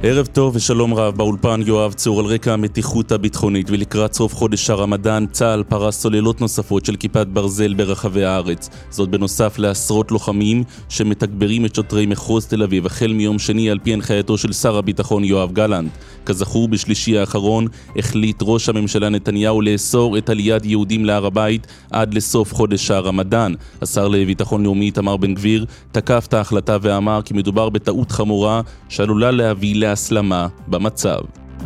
ערב טוב ושלום רב, באולפן יואב צור. על רקע המתיחות הביטחונית ולקראת סוף חודש הרמדאן, צה"ל פרס סוללות נוספות של כיפת ברזל ברחבי הארץ. זאת בנוסף לעשרות לוחמים שמתגברים את שוטרי מחוז תל אביב החל מיום שני על פי הנחייתו של שר הביטחון יואב גלנט. כזכור, בשלישי האחרון החליט ראש הממשלה נתניהו לאסור את עליית יהודים להר הבית עד לסוף חודש הרמדאן. השר לביטחון לאומי איתמר בן גביר תקף את ההחלטה ואמר כי מדובר בטעות חמורה שעלולה להביא להסלמה במצב.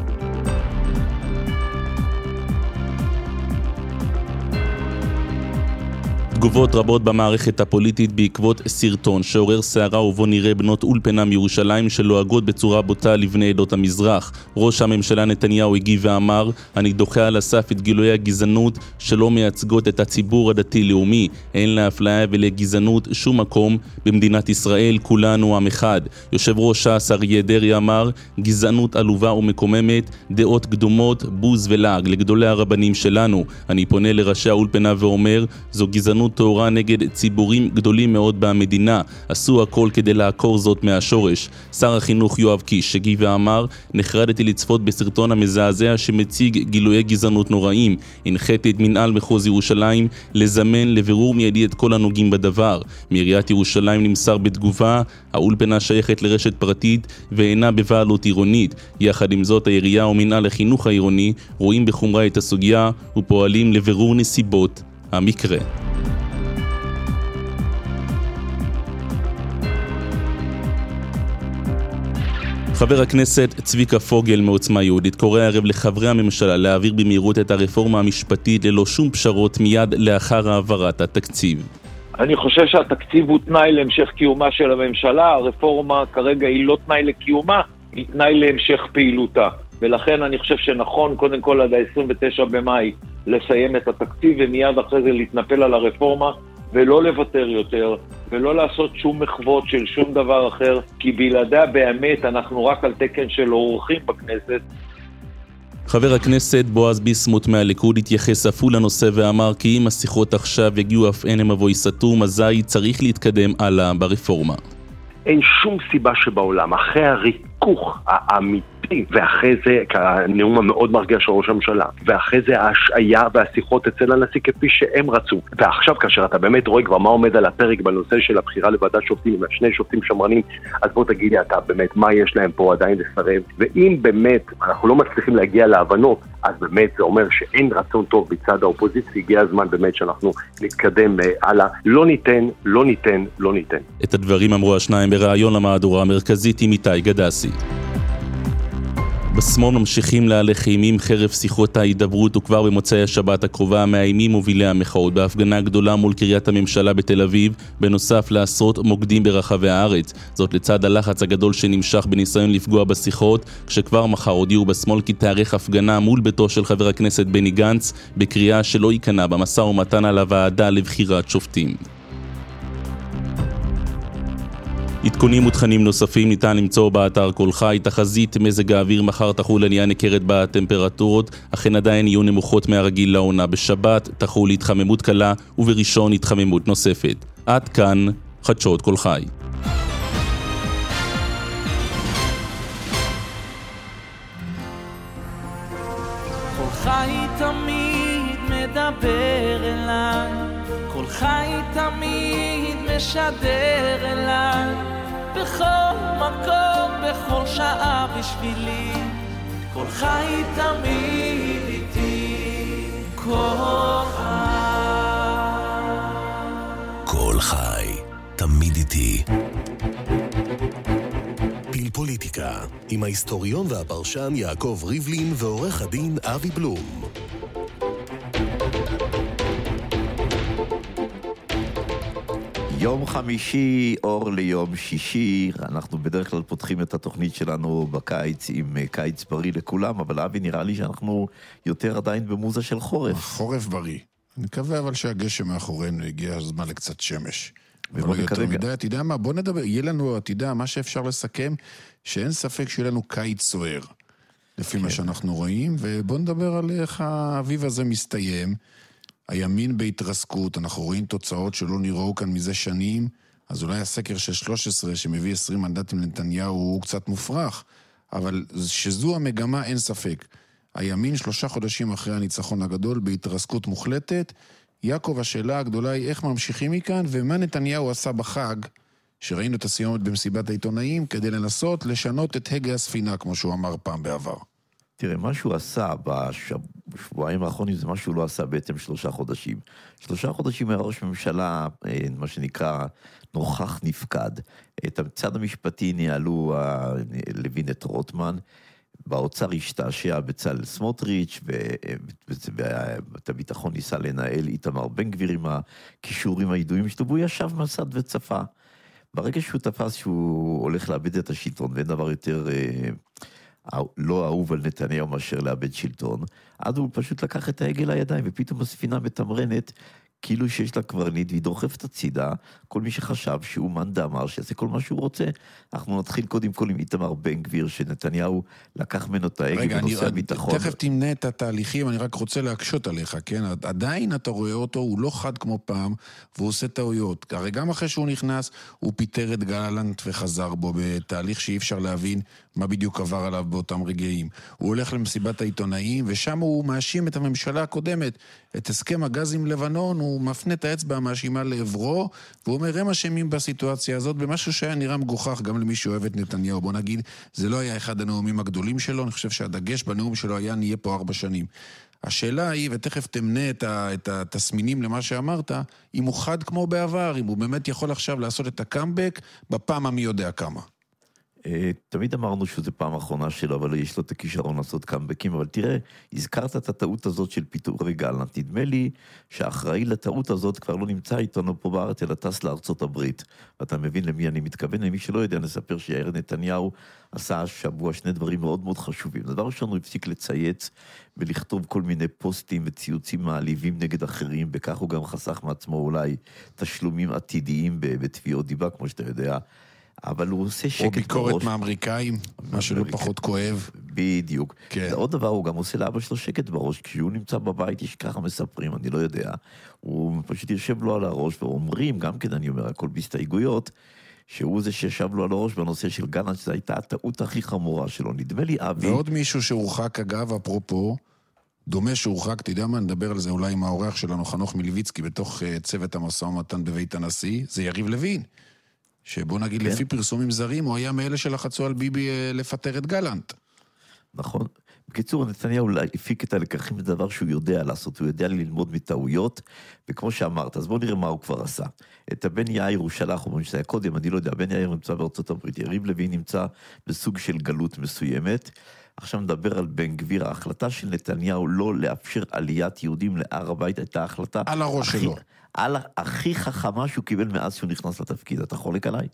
תגובות רבות במערכת הפוליטית בעקבות סרטון שעורר סערה ובו נראה בנות אולפנה מירושלים שלועגות בצורה בוטה לבני עדות המזרח. ראש הממשלה נתניהו הגיב ואמר: אני דוחה על הסף את גילויי הגזענות שלא מייצגות את הציבור הדתי-לאומי. אין לאפליה ולגזענות שום מקום במדינת ישראל, כולנו עם אחד. יושב ראש ש"ס אריה דרעי אמר: גזענות עלובה ומקוממת, דעות קדומות, בוז ולעג לגדולי הרבנים שלנו. אני פונה לראשי האולפנה ואומר: זו גזענות תאורה נגד ציבורים גדולים מאוד במדינה. עשו הכל כדי לעקור זאת מהשורש. שר החינוך יואב קיש הגיב ואמר: נחרדתי לצפות בסרטון המזעזע שמציג גילויי גזענות נוראים. הנחיתי את מנהל מחוז ירושלים לזמן לבירור מיידי את כל הנוגעים בדבר. מעיריית ירושלים נמסר בתגובה: האולפנה שייכת לרשת פרטית ואינה בבעלות עירונית. יחד עם זאת, העירייה ומנהל החינוך העירוני רואים בחומרה את הסוגיה ופועלים לבירור נסיבות המקרה. חבר הכנסת צביקה פוגל מעוצמה יהודית קורא הערב לחברי הממשלה להעביר במהירות את הרפורמה המשפטית ללא שום פשרות מיד לאחר העברת התקציב. אני חושב שהתקציב הוא תנאי להמשך קיומה של הממשלה. הרפורמה כרגע היא לא תנאי לקיומה, היא תנאי להמשך פעילותה. ולכן אני חושב שנכון קודם כל עד ה-29 במאי לסיים את התקציב ומיד אחרי זה להתנפל על הרפורמה ולא לוותר יותר ולא לעשות שום מחוות של שום דבר אחר, כי בלעדיה באמת אנחנו רק על תקן של אורחים בכנסת. חבר הכנסת בועז ביסמוט מהליכוד התייחס אף הוא לנושא ואמר כי אם השיחות עכשיו יגיעו אף אין מבוי סתום, אזי צריך להתקדם הלאה ברפורמה. אין שום סיבה שבעולם, אחרי הריכוך האמיתי, ואחרי זה, הנאום המאוד מרגיע של ראש הממשלה, ואחרי זה ההשעיה והשיחות אצל הנשיא כפי שהם רצו, ועכשיו כאשר אתה באמת רואה כבר מה עומד על הפרק בנושא של הבחירה לוועדת שופטים, עם שני שופטים שמרנים, אז בוא תגיד לי אתה באמת מה יש להם פה עדיין לסרב, ואם באמת אנחנו לא מצליחים להגיע להבנות, אז באמת זה אומר שאין רצון טוב בצד האופוזיציה, הגיע הזמן באמת שאנחנו נתקדם הלאה, לא ניתן. את הדברים אמרו השניים בראיון למהדורה המרכזית עם איתי גדסי. בשמאל ממשיכים להלך אימים חרף שיחות ההידברות, וכבר במוצאי השבת הקרובה מאיימים מובילי המחאות בהפגנה גדולה מול קריית הממשלה בתל אביב, בנוסף לעשרות מוקדים ברחבי הארץ. זאת לצד הלחץ הגדול שנמשך בניסיון לפגוע בשיחות, כשכבר מחר הודיעו בשמאל כי תארך הפגנה מול ביתו של חבר הכנסת בני גנץ בקריאה שלא ייכנע במשא ומתן על הוועדה לבחירת שופטים. עדכונים ותכנים נוספים ניתן למצוא באתר כל חי. תחזית מזג האוויר: מחר תחול עלייה ניכרת בטמפרטורות, אכן עדיין יהיו נמוכות מהרגיל לעונה. בשבת תחול התחממות קלה ובראשון התחממות נוספת. עד כאן חדשות כל חי. כל חי תמיד מדבר אליי, כל חי תמיד משדר אליי, בכל מקום, בכל שעה בשבילי, כל חי תמיד איתי, כל חי תמיד איתי. פיל פוליטיקה עם ההיסטוריון והפרשן יעקב ריבלין ועורך הדין אבי בלום. יום חמישי, אור ליום שישי. אנחנו בדרך כלל פותחים את התוכנית שלנו בקיץ עם קיץ בריא לכולם, אבל אבי, נראה לי שאנחנו יותר עדיין במוזה של חורף. חורף בריא. אני מקווה אבל שהגשם מאחורינו, הגיע הזמן לקצת שמש. ובוא נקווה. אתה יודע מה, בוא נדבר, יהיה לנו, אתה יודע, מה שאפשר לסכם, שאין ספק שיהיה לנו קיץ סוער, לפי מה שאנחנו רואים, ובוא נדבר על איך האביב הזה מסתיים. הימין בהתרסקות, אנחנו רואים תוצאות שלא נראו כאן מזה שנים, אז אולי הסקר של 13 שמביא 20 מנדטים לנתניהו הוא קצת מופרך, אבל שזו המגמה אין ספק. הימין 3 חודשים אחרי הניצחון הגדול בהתרסקות מוחלטת. יעקב, השאלה הגדולה היא איך ממשיכים מכאן, ומה נתניהו עשה בחג, שראינו את הסיומת במסיבת העיתונאים, כדי לנסות לשנות את הגה הספינה, כמו שהוא אמר פעם בעבר. תראה, מה שהוא עשה בשבועיים האחרונים זה מה שהוא לא עשה בעצם 3 חודשים. 3 חודשים היה ראש ממשלה, מה שנקרא, נוכח נפקד. את הצד המשפטי ניהלו לוין את רוטמן, באוצר השתעשע בצלאל סמוטריץ', ואת הביטחון ניסה לנהל איתמר בן גביר עם הכישורים הידועים שלו, והוא ישב מהצד וצפה. ברגע שהוא תפס שהוא הולך לאבד את השלטון, ואין דבר יותר לא אהוב על נתניהו מאשר לאבד שלטון, אז הוא פשוט לקח את העגל לידיים, ופתאום הספינה מתמרנת, כאילו שיש לה קברניט, והיא דוחפת הצידה, כל מי שחשב שהוא מאן דאמר, שיעשה כל מה שהוא רוצה. אנחנו נתחיל קודם כל עם איתמר בן גביר, שנתניהו לקח ממנו את ההגה בנושא הביטחון. תכף תמנה את התהליכים, אני רק רוצה להקשות עליך, כן? עדיין אתה רואה אותו, הוא לא חד כמו פעם, והוא עושה טעויות. הרי גם אחרי שהוא נכנס, הוא פיטר את גלנט וחזר בו בתהליך שאי אפשר להבין מה בדיוק עבר עליו באותם רגעים. הוא הולך למסיבת העיתונאים, ושם הוא מאשים את הממשלה הקודמת, את הסכם הגז עם לבנון, הוא מפנה את האצבע המאשימה לעברו, והוא אומר, הם אשמים בסיטואציה הזאת, במשהו שהיה נראה מגוחך גם למי שאוהב את נתניהו. בוא נגיד, זה לא היה אחד הנאומים הגדולים שלו, אני חושב שהדגש בנאום שלו היה נהיה פה 4 שנים. השאלה היא, ותכף תמנה את התסמינים למה שאמרת, אם הוא חד כמו בעבר, אם הוא באמת יכול עכשיו לעשות את הקאמבק, בפעם המי יודע כמה. תמיד אמרנו שזו פעם האחרונה שלו, אבל יש לו את הכישרון לעשות קאמבקים, אבל תראה, הזכרת את הטעות הזאת של פיטורי גלנט. נדמה לי שהאחראי לטעות הזאת כבר לא נמצא איתנו פה בארץ, אלא טס לארצות הברית. ואתה מבין למי אני מתכוון, למי שלא יודע, נספר שיאיר נתניהו עשה השבוע 2 דברים מאוד מאוד חשובים. דבר ראשון, הוא הפסיק לצייץ ולכתוב כל מיני פוסטים וציוצים מעליבים נגד אחרים, בכך הוא גם חסך מעצמו אולי תשלומים עתידיים בתביעות דיבה, כמו שאתה יודע. אבל הוא עושה שקט בראש. או ביקורת מהאמריקאים, משהו לא פחות כואב. בדיוק. כן. עוד דבר, הוא גם עושה לאבא שלו שקט בראש, כשהוא נמצא בבית, יש ככה מספרים, אני לא יודע. הוא פשוט יושב לו על הראש, ואומרים, גם כן אני אומר, הכל בהסתייגויות, שהוא זה שישב לו על הראש בנושא של גלנט, שזו הייתה הטעות הכי חמורה שלו. נדמה לי אבי... ועוד מישהו שהורחק, אגב, אפרופו, דומה שהורחק, אתה יודע מה, נדבר על זה אולי עם האורח שלנו, חנוך מלביצקי, בתוך צוות המשא ומתן בבית הנשיא, זה יריב לוין. שבוא נגיד, לפי פרסומים זרים, הוא היה מאלה שלחצו על ביבי לפטר את גלנט. נכון. בקיצור, נתניהו הפיק את הלקחים לדבר שהוא יודע לעשות, הוא יודע ללמוד מטעויות, וכמו שאמרת, אז בוא נראה מה הוא כבר עשה. את הבן יאיר הוא שלח, אומרים שזה היה קודם, אני לא יודע, הבן יאיר נמצא בארצות הברית, יריב לוין נמצא בסוג של גלות מסוימת, עכשיו נדבר על בן גביר, ההחלטה של נתניהו לא לאפשר עליית יהודים להר הבית, הייתה החלטה... על הראש שלו. הכי חכמה שהוא קיבל מאז שהוא נכנס לתפקיד, אתה חולק עליי?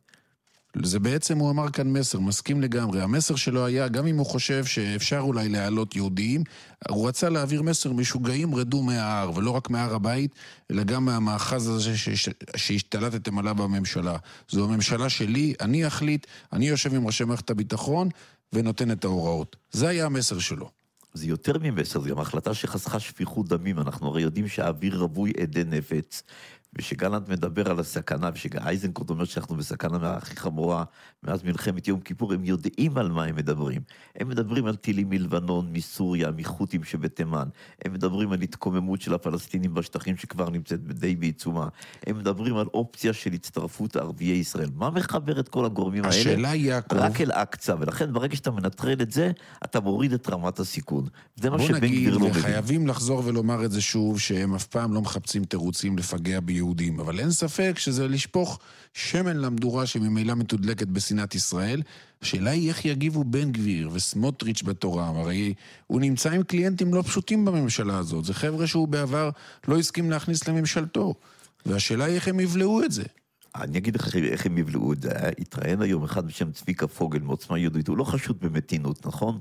זה בעצם, הוא אמר כאן מסר, מסכים לגמרי. המסר שלו היה, גם אם הוא חושב שאפשר אולי להעלות יהודים, הוא רצה להעביר מסר, משוגעים רדו מההר, ולא רק מהר הבית, אלא גם מהמאחז הזה שהשתלטתם עליו בממשלה. זו הממשלה שלי, אני אחליט, אני יושב עם ראשי מערכת הביטחון, ונותן את ההוראות. זה היה המסר שלו. זה יותר ממסר, זה גם החלטה שחסכה שפיכות דמים, אנחנו הרי יודעים שהאוויר רווי עדי נפץ, ושגלנט מדבר על הסכנה, ושאייזנקוט אומר שאנחנו בסכנה הכי חמורה, מאז מלחמת יום כיפור, הם יודעים על מה הם מדברים. הם מדברים על טילים מלבנון, מסוריה, מחותים שבתימן, הם מדברים על התקוממות של הפלסטינים בשטחים שכבר נמצאת די בעיצומה, הם מדברים על אופציה של הצטרפות ערביי ישראל. מה מחבר את כל הגורמים האלה? השאלה היא יעקב. רק אל אקצה, ולכן ברגע שאתה מנטרל את זה, אתה מוריד את רמת הסיכון. זה מה בוא נגיד, לא חייבים לחזור ולומר את זה שוב, שהם אף פעם לא מחפשים תירוצים לפגע ביהודים, אבל אין ספק שזה לשפוך שמן למדורה שממילא מתודלקת בסנאת ישראל. השאלה היא איך יגיבו בן גביר וסמוטריץ' בתורה, הרי הוא נמצא עם קליינטים לא פשוטים בממשלה הזאת, זה חבר'ה שהוא בעבר לא הסכים להכניס לממשלתו, והשאלה היא איך הם יבלעו את זה. אני אגיד לך איך הם יבלעו את זה, התראיין היום אחד בשם צביקה פוגל מעוצמה יהודית, הוא לא חשוד במתינות, נכון?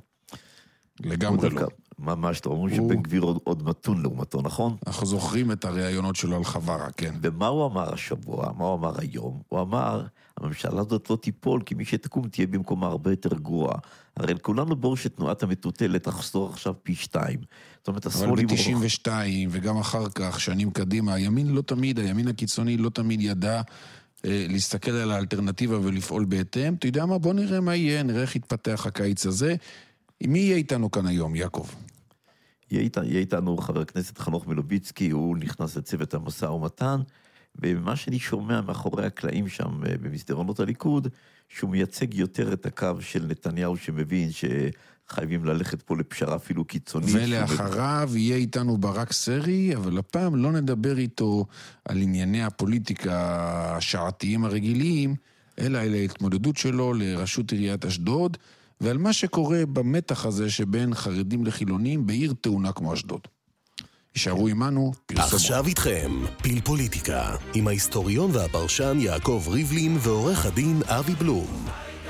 לגמרי לא. ממש לא, אומרים שבן גביר עוד מתון לעומתו, נכון? אנחנו זוכרים את הרעיונות שלו על חברה, כן. ומה הוא אמר השבוע, מה הוא אמר היום? הוא אמר, הממשלה הזאת לא תיפול, כי מי שתקום תהיה במקומה הרבה יותר גרועה. הרי כולנו ברור שתנועת המטוטלת תחזור עכשיו פי 2. זאת אומרת, אבל ב-92 וגם אחר כך, שנים קדימה, הימין הקיצוני לא תמיד ידע להסתכל על האלטרנטיבה ולפעול בהתאם. אתה יודע מה? בוא נראה מה יהיה, נראה איך יתפתח הקיץ הזה. מי יהיה איתנו כאן היום, יעקב? יהיה איתנו חבר הכנסת חנוך מלוביצקי, הוא נכנס לצוות המשא ומתן, ומה שאני שומע מאחורי הקלעים שם במסדרונות הליכוד, שהוא מייצג יותר את הקו של נתניהו שמבין שחייבים ללכת פה לפשרה אפילו קיצונית. ולאחריו יהיה איתנו ברק סרי, אבל הפעם לא נדבר איתו על ענייני הפוליטיקה השעתיים הרגילים, אלא על ההתמודדות שלו לראשות עיריית אשדוד, ועל מה שקורה במתח הזה שבין חרדים לחילונים בעיר תאונה כמו אשדוד. יישארו עמנו, פרסומות. עכשיו איתכם, פיל פוליטיקה, עם ההיסטוריון והפרשן יעקב ריבלין ועורך הדין אבי בלום.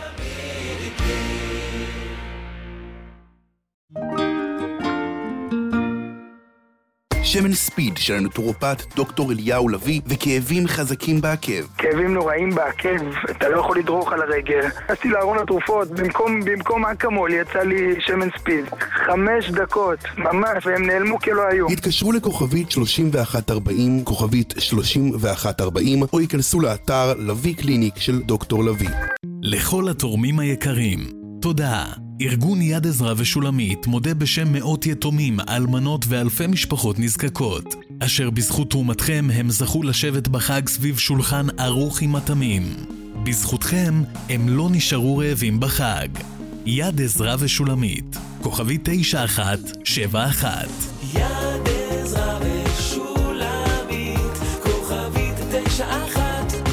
שמן ספיד של הנטורופט דוקטור אליהו לוי וכאבים חזקים בעקב. כאבים נוראים בעקב, אתה לא יכול לדרוך על הרגל. עשיתי לארון התרופות, במקום אקמול יצא לי שמן ספיד. 5 דקות, ממש, והם נעלמו כלא היו. התקשרו לכוכבית 3140, כוכבית 3140, או ייכנסו לאתר לוי קליניק של דוקטור לוי. לכל התורמים היקרים, תודה. ארגון יד עזרא ושולמית מודה בשם מאות יתומים, אלמנות ואלפי משפחות נזקקות, אשר בזכות תרומתכם הם זכו לשבת בחג סביב שולחן ערוך עם מטעמים. בזכותכם הם לא נשארו רעבים בחג. יד עזרא ושולמית, כוכבי 9171. יד עזרא ושולמית, כוכבי 9171.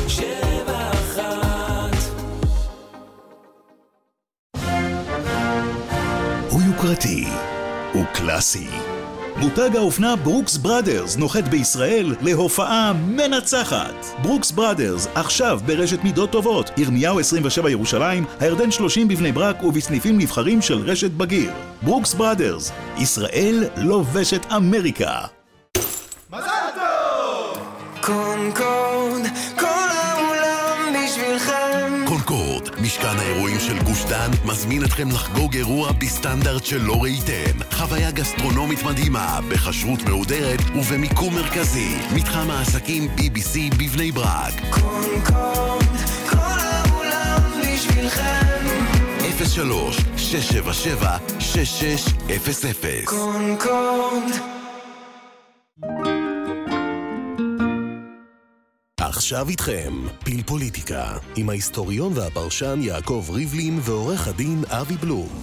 הוא יוקרתי, הוא קלאסי. מותג האופנה ברוקס בראדרס נוחת בישראל להופעה מנצחת. ברוקס בראדרס עכשיו ברשת מידות טובות, ירמיהו 27 ירושלים, הירדן 30 בבני ברק ובסניפים נבחרים של רשת בגיר. ברוקס בראדרס, ישראל לובשת אמריקה. מזל טוב! קונקורד, כל העולם בשבילכם. קונקורד, משכן האירועים של גוש דן, מזמין אתכם לחגוג אירוע בסטנדרט שלא ראיתם. חוויה גסטרונומית מדהימה, בחשרות מהודרת ובמיקום מרכזי. מתחם העסקים BBC בבני ברק. קונקורד, כל העולם בשבילכם. 03-677-6600. קונקורד. עכשיו איתכם, פיל פוליטיקה, עם ההיסטוריון והפרשן יעקב ריבלין ועורך הדין אבי בלום.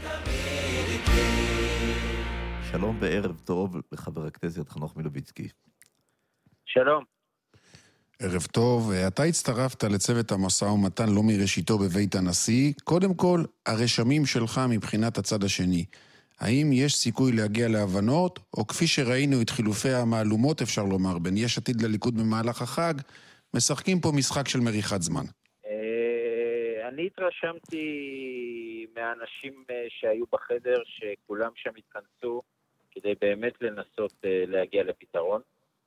שלום וערב טוב לחבר הכנסת חנוך מלוביצקי. שלום. ערב טוב, אתה הצטרפת לצוות המשא ומתן לא מראשיתו בבית הנשיא. קודם כל, הרשמים שלך מבחינת הצד השני. האם יש סיכוי להגיע להבנות, או כפי שראינו את חילופי המעלומות, אפשר לומר, בין יש עתיד לליכוד במהלך החג, משחקים פה משחק של מריחת זמן? אני התרשמתי מהאנשים שהיו בחדר, שכולם שם התכנסו, כדי באמת לנסות להגיע לפתרון.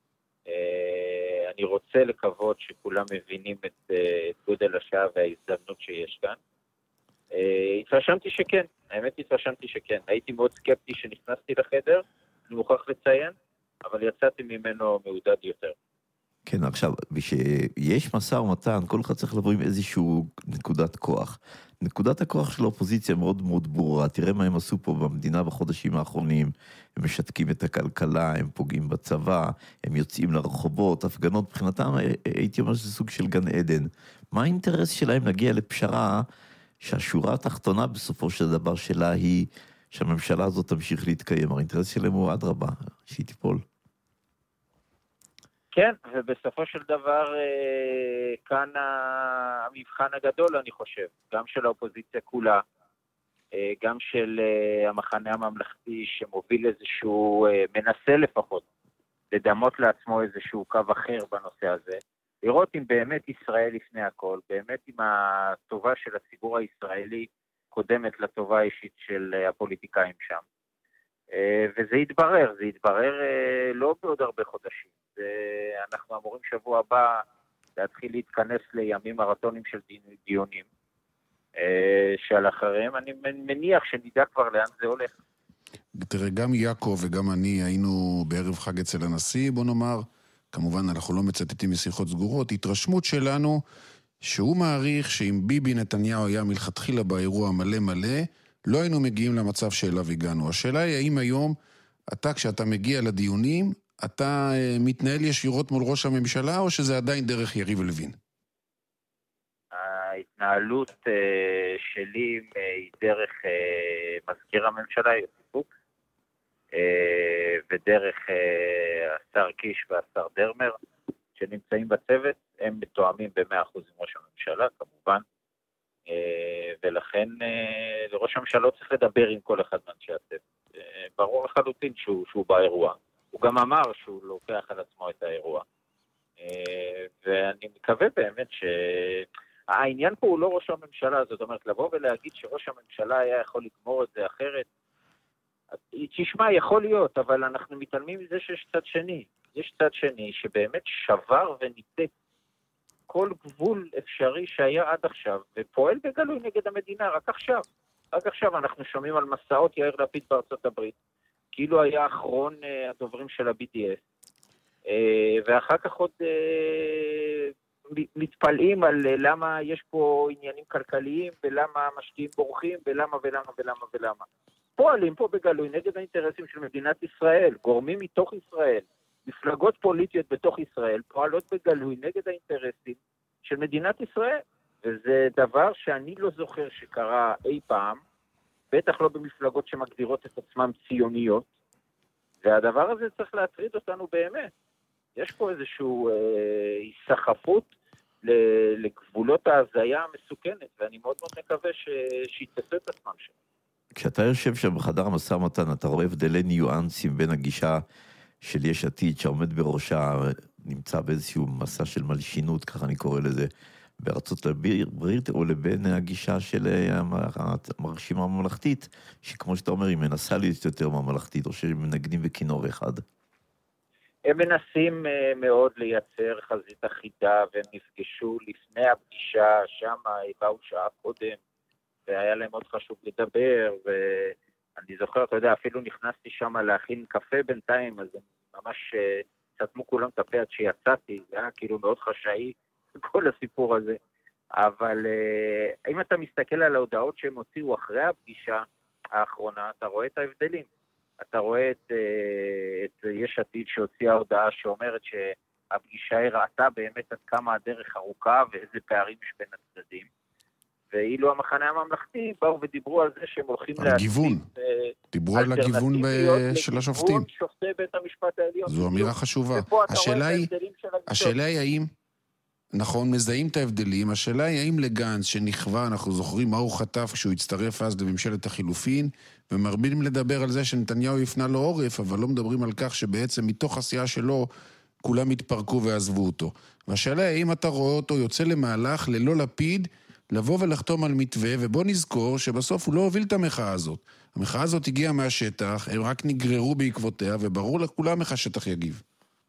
אני רוצה לקוות שכולם מבינים את גודל השעה וההזדמנות שיש כאן. התרשמתי שכן, האמת התרשמתי שכן. הייתי מאוד סקפטי שנכנסתי לחדר, אני מוכרח לציין, אבל יצאתי ממנו מעודד יותר. כן, עכשיו, כשיש משא ומתן, כל אחד צריך לבוא עם איזשהו נקודת כוח. נקודת הכוח של האופוזיציה מאוד מאוד ברורה. תראה מה הם עשו פה במדינה בחודשים האחרונים. הם משתקים את הכלכלה, הם פוגעים בצבא, הם יוצאים לרחובות, הפגנות. מבחינתם, הייתי אומר שזה סוג של גן עדן. מה האינטרס שלהם להגיע לפשרה שהשורה התחתונה בסופו של דבר שלה היא שהממשלה הזאת תמשיך להתקיים? האינטרס שלהם הוא אדרבה, שהיא תיפול. כן, ובסופו של דבר כאן המבחן הגדול, אני חושב, גם של האופוזיציה כולה, גם של המחנה הממלכתי שמוביל איזשהו, מנסה לפחות, לדמות לעצמו איזשהו קו אחר בנושא הזה, לראות אם באמת ישראל לפני הכל, באמת אם הטובה של הציבור הישראלי קודמת לטובה האישית של הפוליטיקאים שם. וזה יתברר לא בעוד הרבה חודשים. אנחנו אמורים שבוע הבא להתחיל להתכנס לימים מרתונים של דיונים, שעל אחריהם אני מניח שנדע כבר לאן זה הולך. תראה, גם יעקב וגם אני היינו בערב חג אצל הנשיא, בוא נאמר, כמובן אנחנו לא מצטטים משיחות סגורות, התרשמות שלנו שהוא מעריך שאם ביבי נתניהו היה מלכתחילה באירוע מלא מלא, לא היינו מגיעים למצב שאליו הגענו. השאלה היא האם היום אתה כשאתה מגיע לדיונים, אתה מתנהל ישירות מול ראש הממשלה או שזה עדיין דרך יריב לוין? ההתנהלות שלי היא דרך מזכיר הממשלה יוסי פוקס ודרך השר קיש והשר דרמר שנמצאים בצוות, הם מתואמים ב-100% עם ראש הממשלה כמובן, ולכן לראש הממשלה לא צריך לדבר עם כל אחד מאנשי הצוות. ברור לחלוטין שהוא באירוע. הוא גם אמר שהוא לוקח על עצמו את האירוע. ואני מקווה באמת שהעניין פה הוא לא ראש הממשלה, זאת אומרת, לבוא ולהגיד שראש הממשלה היה יכול לגמור את זה אחרת, תשמע, יכול להיות, אבל אנחנו מתעלמים מזה שיש צד שני. יש צד שני שבאמת שבר וניתק כל גבול אפשרי שהיה עד עכשיו, ופועל בגלוי נגד המדינה, רק עכשיו אנחנו שומעים על מסעות יאיר לפיד בארצות הברית, כאילו היה אחרון הדוברים של ה-BDS, ואחר כך עוד מתפלאים על למה יש פה עניינים כלכליים, ולמה המשקיעים בורחים, ולמה. פועלים פה בגלוי נגד האינטרסים של מדינת ישראל, גורמים מתוך ישראל, מפלגות פוליטיות בתוך ישראל, פועלות בגלוי נגד האינטרסים של מדינת ישראל, וזה דבר שאני לא זוכר שקרה אי פעם, בטח לא במפלגות שמגדירות את עצמם ציוניות, והדבר הזה צריך להטריד אותנו באמת. יש פה איזשהו היסחפות לגבולות ההזיה המסוכנת, ואני מאוד מאוד מקווה שיתפסו את עצמם שם. כשאתה יושב שם בחדר המשא ומתן, אתה רואה הבדלי ניואנסים בין הגישה של יש עתיד שעומד בראשה, נמצא באיזשהו מסע של מלשינות, ככה אני קורא לזה, בארצות הברית, או לבין הגישה של הרשימה הממלכתית, שכמו שאתה אומר, היא מנסה להיות יותר ממלכתית, או שהם מנגנים בכינור אחד. הם מנסים מאוד לייצר חזית אחידה, והם נפגשו לפני הפגישה, שם באו שעה קודם, והיה להם מאוד חשוב לדבר, ואני זוכר, אתה יודע, אפילו נכנסתי שם להכין קפה בינתיים, אז הם ממש סתמו כולם את הפה עד שיצאתי, זה היה כאילו מאוד חשאי, כל הסיפור הזה. אבל אם אתה מסתכל על ההודעות שהם הוציאו אחרי הפגישה האחרונה, אתה רואה את ההבדלים. אתה רואה את יש עתיד שהוציאה הודעה שאומרת שהפגישה הראתה באמת עד כמה הדרך ארוכה ואיזה פערים יש בין הצדדים. ואילו המחנה הממלכתי באו ודיברו על זה שהם הולכים גיוון. דיברו על הגיוון של השופטים. גיוון שופטי בית המשפט העליון. זו אמירה חשובה. השאלה היא האם, נכון, מזהים את ההבדלים, השאלה היא האם לגנץ שנכווה, אנחנו זוכרים מה הוא חטף כשהוא הצטרף אז לממשלת החילופין, ומרבים לדבר על זה שנתניהו יפנה לו עורף, אבל לא מדברים על כך שבעצם מתוך עשייה שלו כולם התפרקו ועזבו אותו. והשאלה היא האם אתה רואה אותו יוצא למהלך ללא לפיד, לבוא ולחתום על מתווה, ובוא נזכור שבסוף הוא לא הוביל את המחאה הזאת. המחאה הזאת הגיעה מהשטח, הם רק נגררו בעקבותיה, וברור לכולם איך השטח יגיב.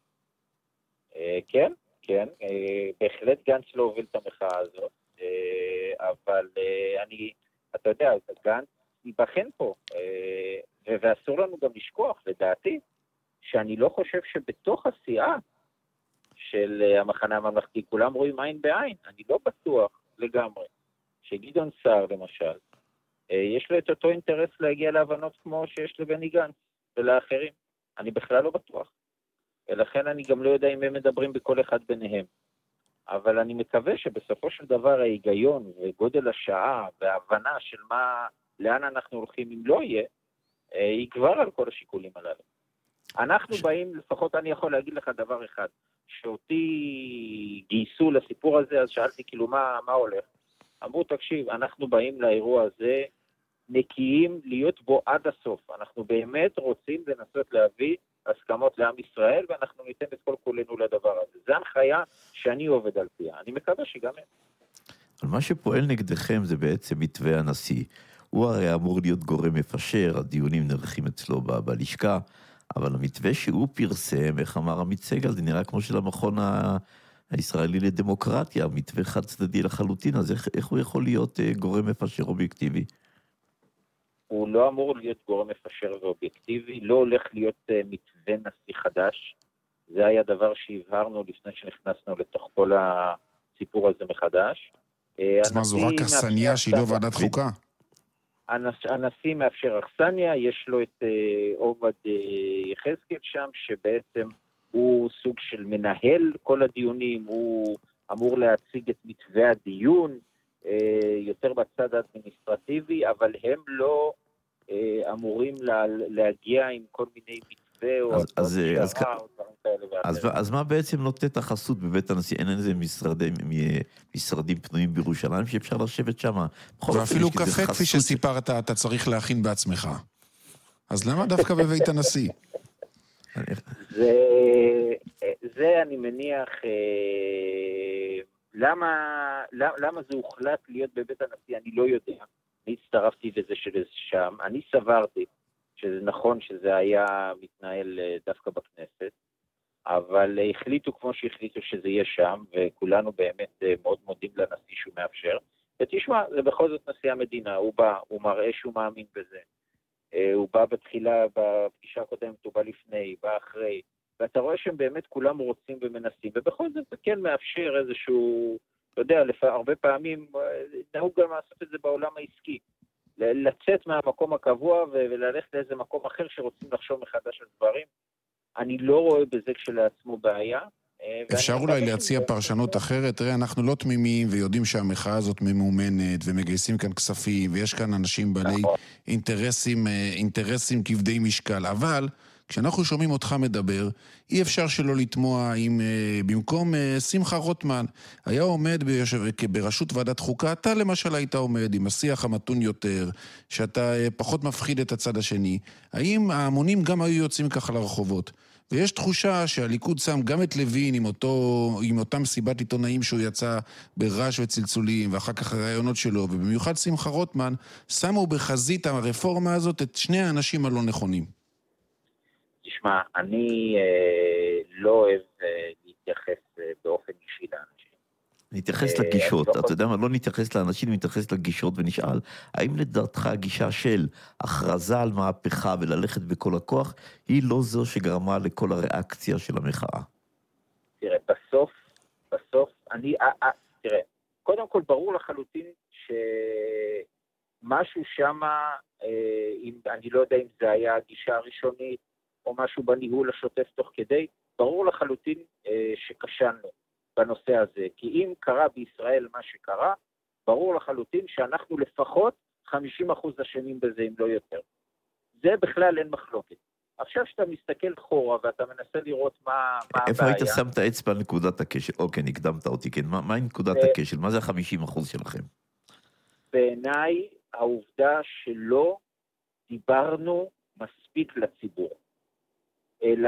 כן, כן, בהחלט גנץ לא הוביל את המחאה הזאת, אבל אתה יודע, גנץ ייבחן פה, ואסור לנו גם לשכוח, לדעתי, שאני לא חושב שבתוך הסיעה של המחנה הממלכתי, כולם רואים עין בעין, אני לא בטוח לגמרי, שגדעון סער למשל, יש לו את אותו אינטרס להגיע להבנות כמו שיש לבני גנץ ולאחרים, אני בכלל לא בטוח. ולכן אני גם לא יודע אם הם מדברים בכל אחד ביניהם. אבל אני מקווה שבסופו של דבר ההיגיון וגודל השעה וההבנה של לאן אנחנו הולכים אם לא יהיה, יגבר על כל השיקולים הללו. אנחנו באים, לפחות אני יכול להגיד לך דבר אחד, שאותי גייסו לסיפור הזה, אז שאלתי כאילו מה הולך. אמרו, תקשיב, אנחנו באים לאירוע הזה נקיים להיות בו עד הסוף. אנחנו באמת רוצים לנסות להביא הסכמות לעם ישראל, ואנחנו ניתן את כל כולנו לדבר הזה. זו הנחיה שאני עובד על פיה. אני מקווה שגם הם. אבל מה שפועל נגדכם זה בעצם מתווה הנשיא. הוא הרי אמור להיות גורם מפשר, הדיונים נערכים אצלו בלשכה, אבל המתווה שהוא פרסם, איך אמר עמית סגל, זה נראה כמו של המכון הישראלי לדמוקרטיה, מתווה חד צדדי לחלוטין, אז איך הוא יכול להיות גורם מפשר אובייקטיבי? הוא לא אמור להיות גורם מפשר ואובייקטיבי, לא הולך להיות מתווה נשיא חדש, זה היה דבר שהבהרנו לפני שנכנסנו לתוך כל הסיפור הזה מחדש. אז מה, זו רק אכסניה שהיא לא ועדת חוקה? הנשיא מאפשר אכסניה, יש לו את עובד יחזקאל שם, שבעצם הוא סוג של מנהל כל הדיונים, הוא אמור להציג את מתווה הדיון, יותר בצד האדמיניסטרטיבי, אבל הם לא אמורים להגיע עם כל מיני מתווה או פשרה או דברים כאלה ואחרים. אז מה בעצם נותנת החסות בבית הנשיא? אין איזה משרדים פנויים בירושלים שאפשר לשבת שם? ואפילו קפה, כפי שסיפרת, אתה צריך להכין בעצמך. אז למה דווקא בבית הנשיא? זה אני מניח, למה זה הוחלט להיות בבית הנשיא, אני לא יודע. אני הצטרפתי לזה שם, אני סברתי שזה נכון שזה היה מתנהל דווקא בכנסת, אבל החליטו כמו שהחליטו שזה יהיה שם, וכולנו באמת מאוד מודים לנשיא שהוא מאפשר. ותשמע, זה בכל זאת נשיא המדינה, הוא בא, הוא מראה שהוא מאמין בזה. הוא בא בתחילה, בפגישה הקודמת, הוא בא לפני, בא אחרי, ואתה רואה שהם באמת כולם רוצים ומנסים, ובכל זאת זה כן מאפשר איזשהו, אתה יודע, הרבה פעמים נהוג גם לעשות את זה בעולם העסקי, לצאת מהמקום הקבוע וללכת לאיזה מקום אחר שרוצים לחשוב מחדש על דברים. אני לא רואה בזה כשלעצמו בעיה. אפשר אולי להציע פרשנות אחרת? תראה, אנחנו לא תמימים ויודעים שהמחאה הזאת ממומנת ומגייסים כאן כספים, ויש כאן אנשים בעלי אינטרסים כבדי משקל, אבל כשאנחנו שומעים אותך מדבר, אי אפשר שלא לתמוע אם במקום שמחה רוטמן היה עומד בראשות ועדת חוקה, אתה למשל היית עומד עם השיח המתון יותר, שאתה פחות מפחיד את הצד השני, האם ההמונים גם היו יוצאים ככה לרחובות? ויש תחושה שהליכוד שם גם את לוין עם אותם סיבת עיתונאים שהוא יצא ברעש וצלצולים, ואחר כך הרעיונות שלו, ובמיוחד שמחה רוטמן, שמו בחזית הרפורמה הזאת את שני האנשים הלא נכונים. תשמע, אני לא אוהב להתייחס באופן אישי לאנשים. נתייחס לגישות, אתה יודע מה, לא נתייחס לאנשים, נתייחס לגישות ונשאל, האם לדעתך הגישה של הכרזה על מהפכה וללכת בכל הכוח, היא לא זו שגרמה לכל הריאקציה של המחאה? תראה, בסוף, תראה, קודם כל ברור לחלוטין שמשהו שמה, אני לא יודע אם זה היה הגישה הראשונית, או משהו בניהול השוטף תוך כדי, ברור לחלוטין שקשנו בנושא הזה. כי אם קרה בישראל מה שקרה, ברור לחלוטין שאנחנו לפחות 50% אשמים בזה, אם לא יותר. זה בכלל אין מחלוקת. עכשיו שאתה מסתכל חורה ואתה מנסה לראות מה הבעיה. איפה היית שם את האצבע על נקודת הכשל? אוקיי, נקדמת אותי, כן. מה נקודת הכשל? מה זה 50% שלכם? בעיניי, העובדה שלא דיברנו מספיק לציבור. אלא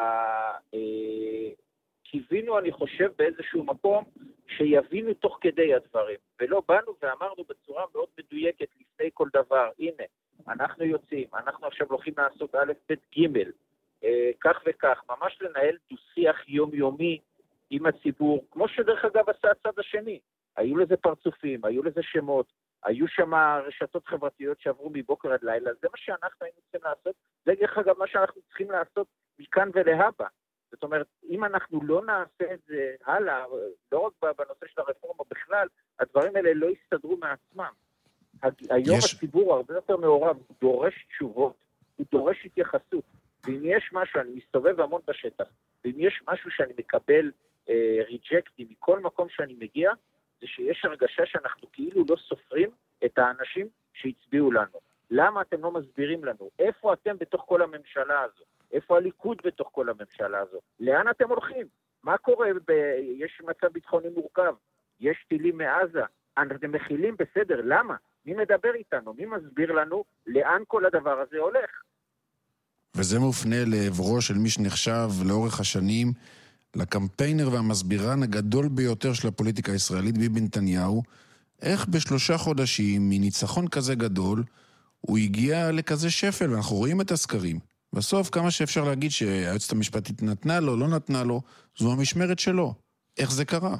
קיווינו, אני חושב, באיזשהו מקום שיבינו תוך כדי הדברים, ולא באנו ואמרנו בצורה מאוד מדויקת לפני כל דבר, הנה, אנחנו יוצאים, אנחנו עכשיו הולכים לעשות א' ב' ג', כך וכך, ממש לנהל דו-שיח יומיומי עם הציבור, כמו שדרך אגב עשה הצד השני, היו לזה פרצופים, היו לזה שמות, היו שם רשתות חברתיות שעברו מבוקר עד לילה, זה מה שאנחנו היינו צריכים לעשות, זה דרך אגב מה שאנחנו צריכים לעשות מכאן ולהבא. זאת אומרת, אם אנחנו לא נעשה את זה הלאה, לא רק בנושא של הרפורמה בכלל, הדברים האלה לא יסתדרו מעצמם. היום הציבור הרבה יותר מעורב, הוא דורש תשובות, הוא דורש התייחסות, ואם יש משהו, אני מסתובב המון בשטח, ואם יש משהו שאני מקבל ריג'קטים מכל מקום שאני מגיע, זה שיש הרגשה שאנחנו כאילו לא סופרים את האנשים שהצביעו לנו. למה אתם לא מסבירים לנו? איפה אתם בתוך כל הממשלה הזו? איפה הליכוד בתוך כל הממשלה הזו? לאן אתם הולכים? מה קורה? יש מצב ביטחוני מורכב, יש טילים מעזה, אתם מכילים בסדר, למה? מי מדבר איתנו? מי מסביר לנו לאן כל הדבר הזה הולך? וזה מופנה לעברו של מי שנחשב לאורך השנים לקמפיינר והמסבירן הגדול ביותר של הפוליטיקה הישראלית, ביבי נתניהו. איך ב3 חודשים מניצחון כזה גדול הוא הגיע לכזה שפל, ואנחנו רואים את הסקרים. בסוף כמה שאפשר להגיד שהיועצת המשפטית נתנה לו, לא נתנה לו, זו המשמרת שלו. איך זה קרה?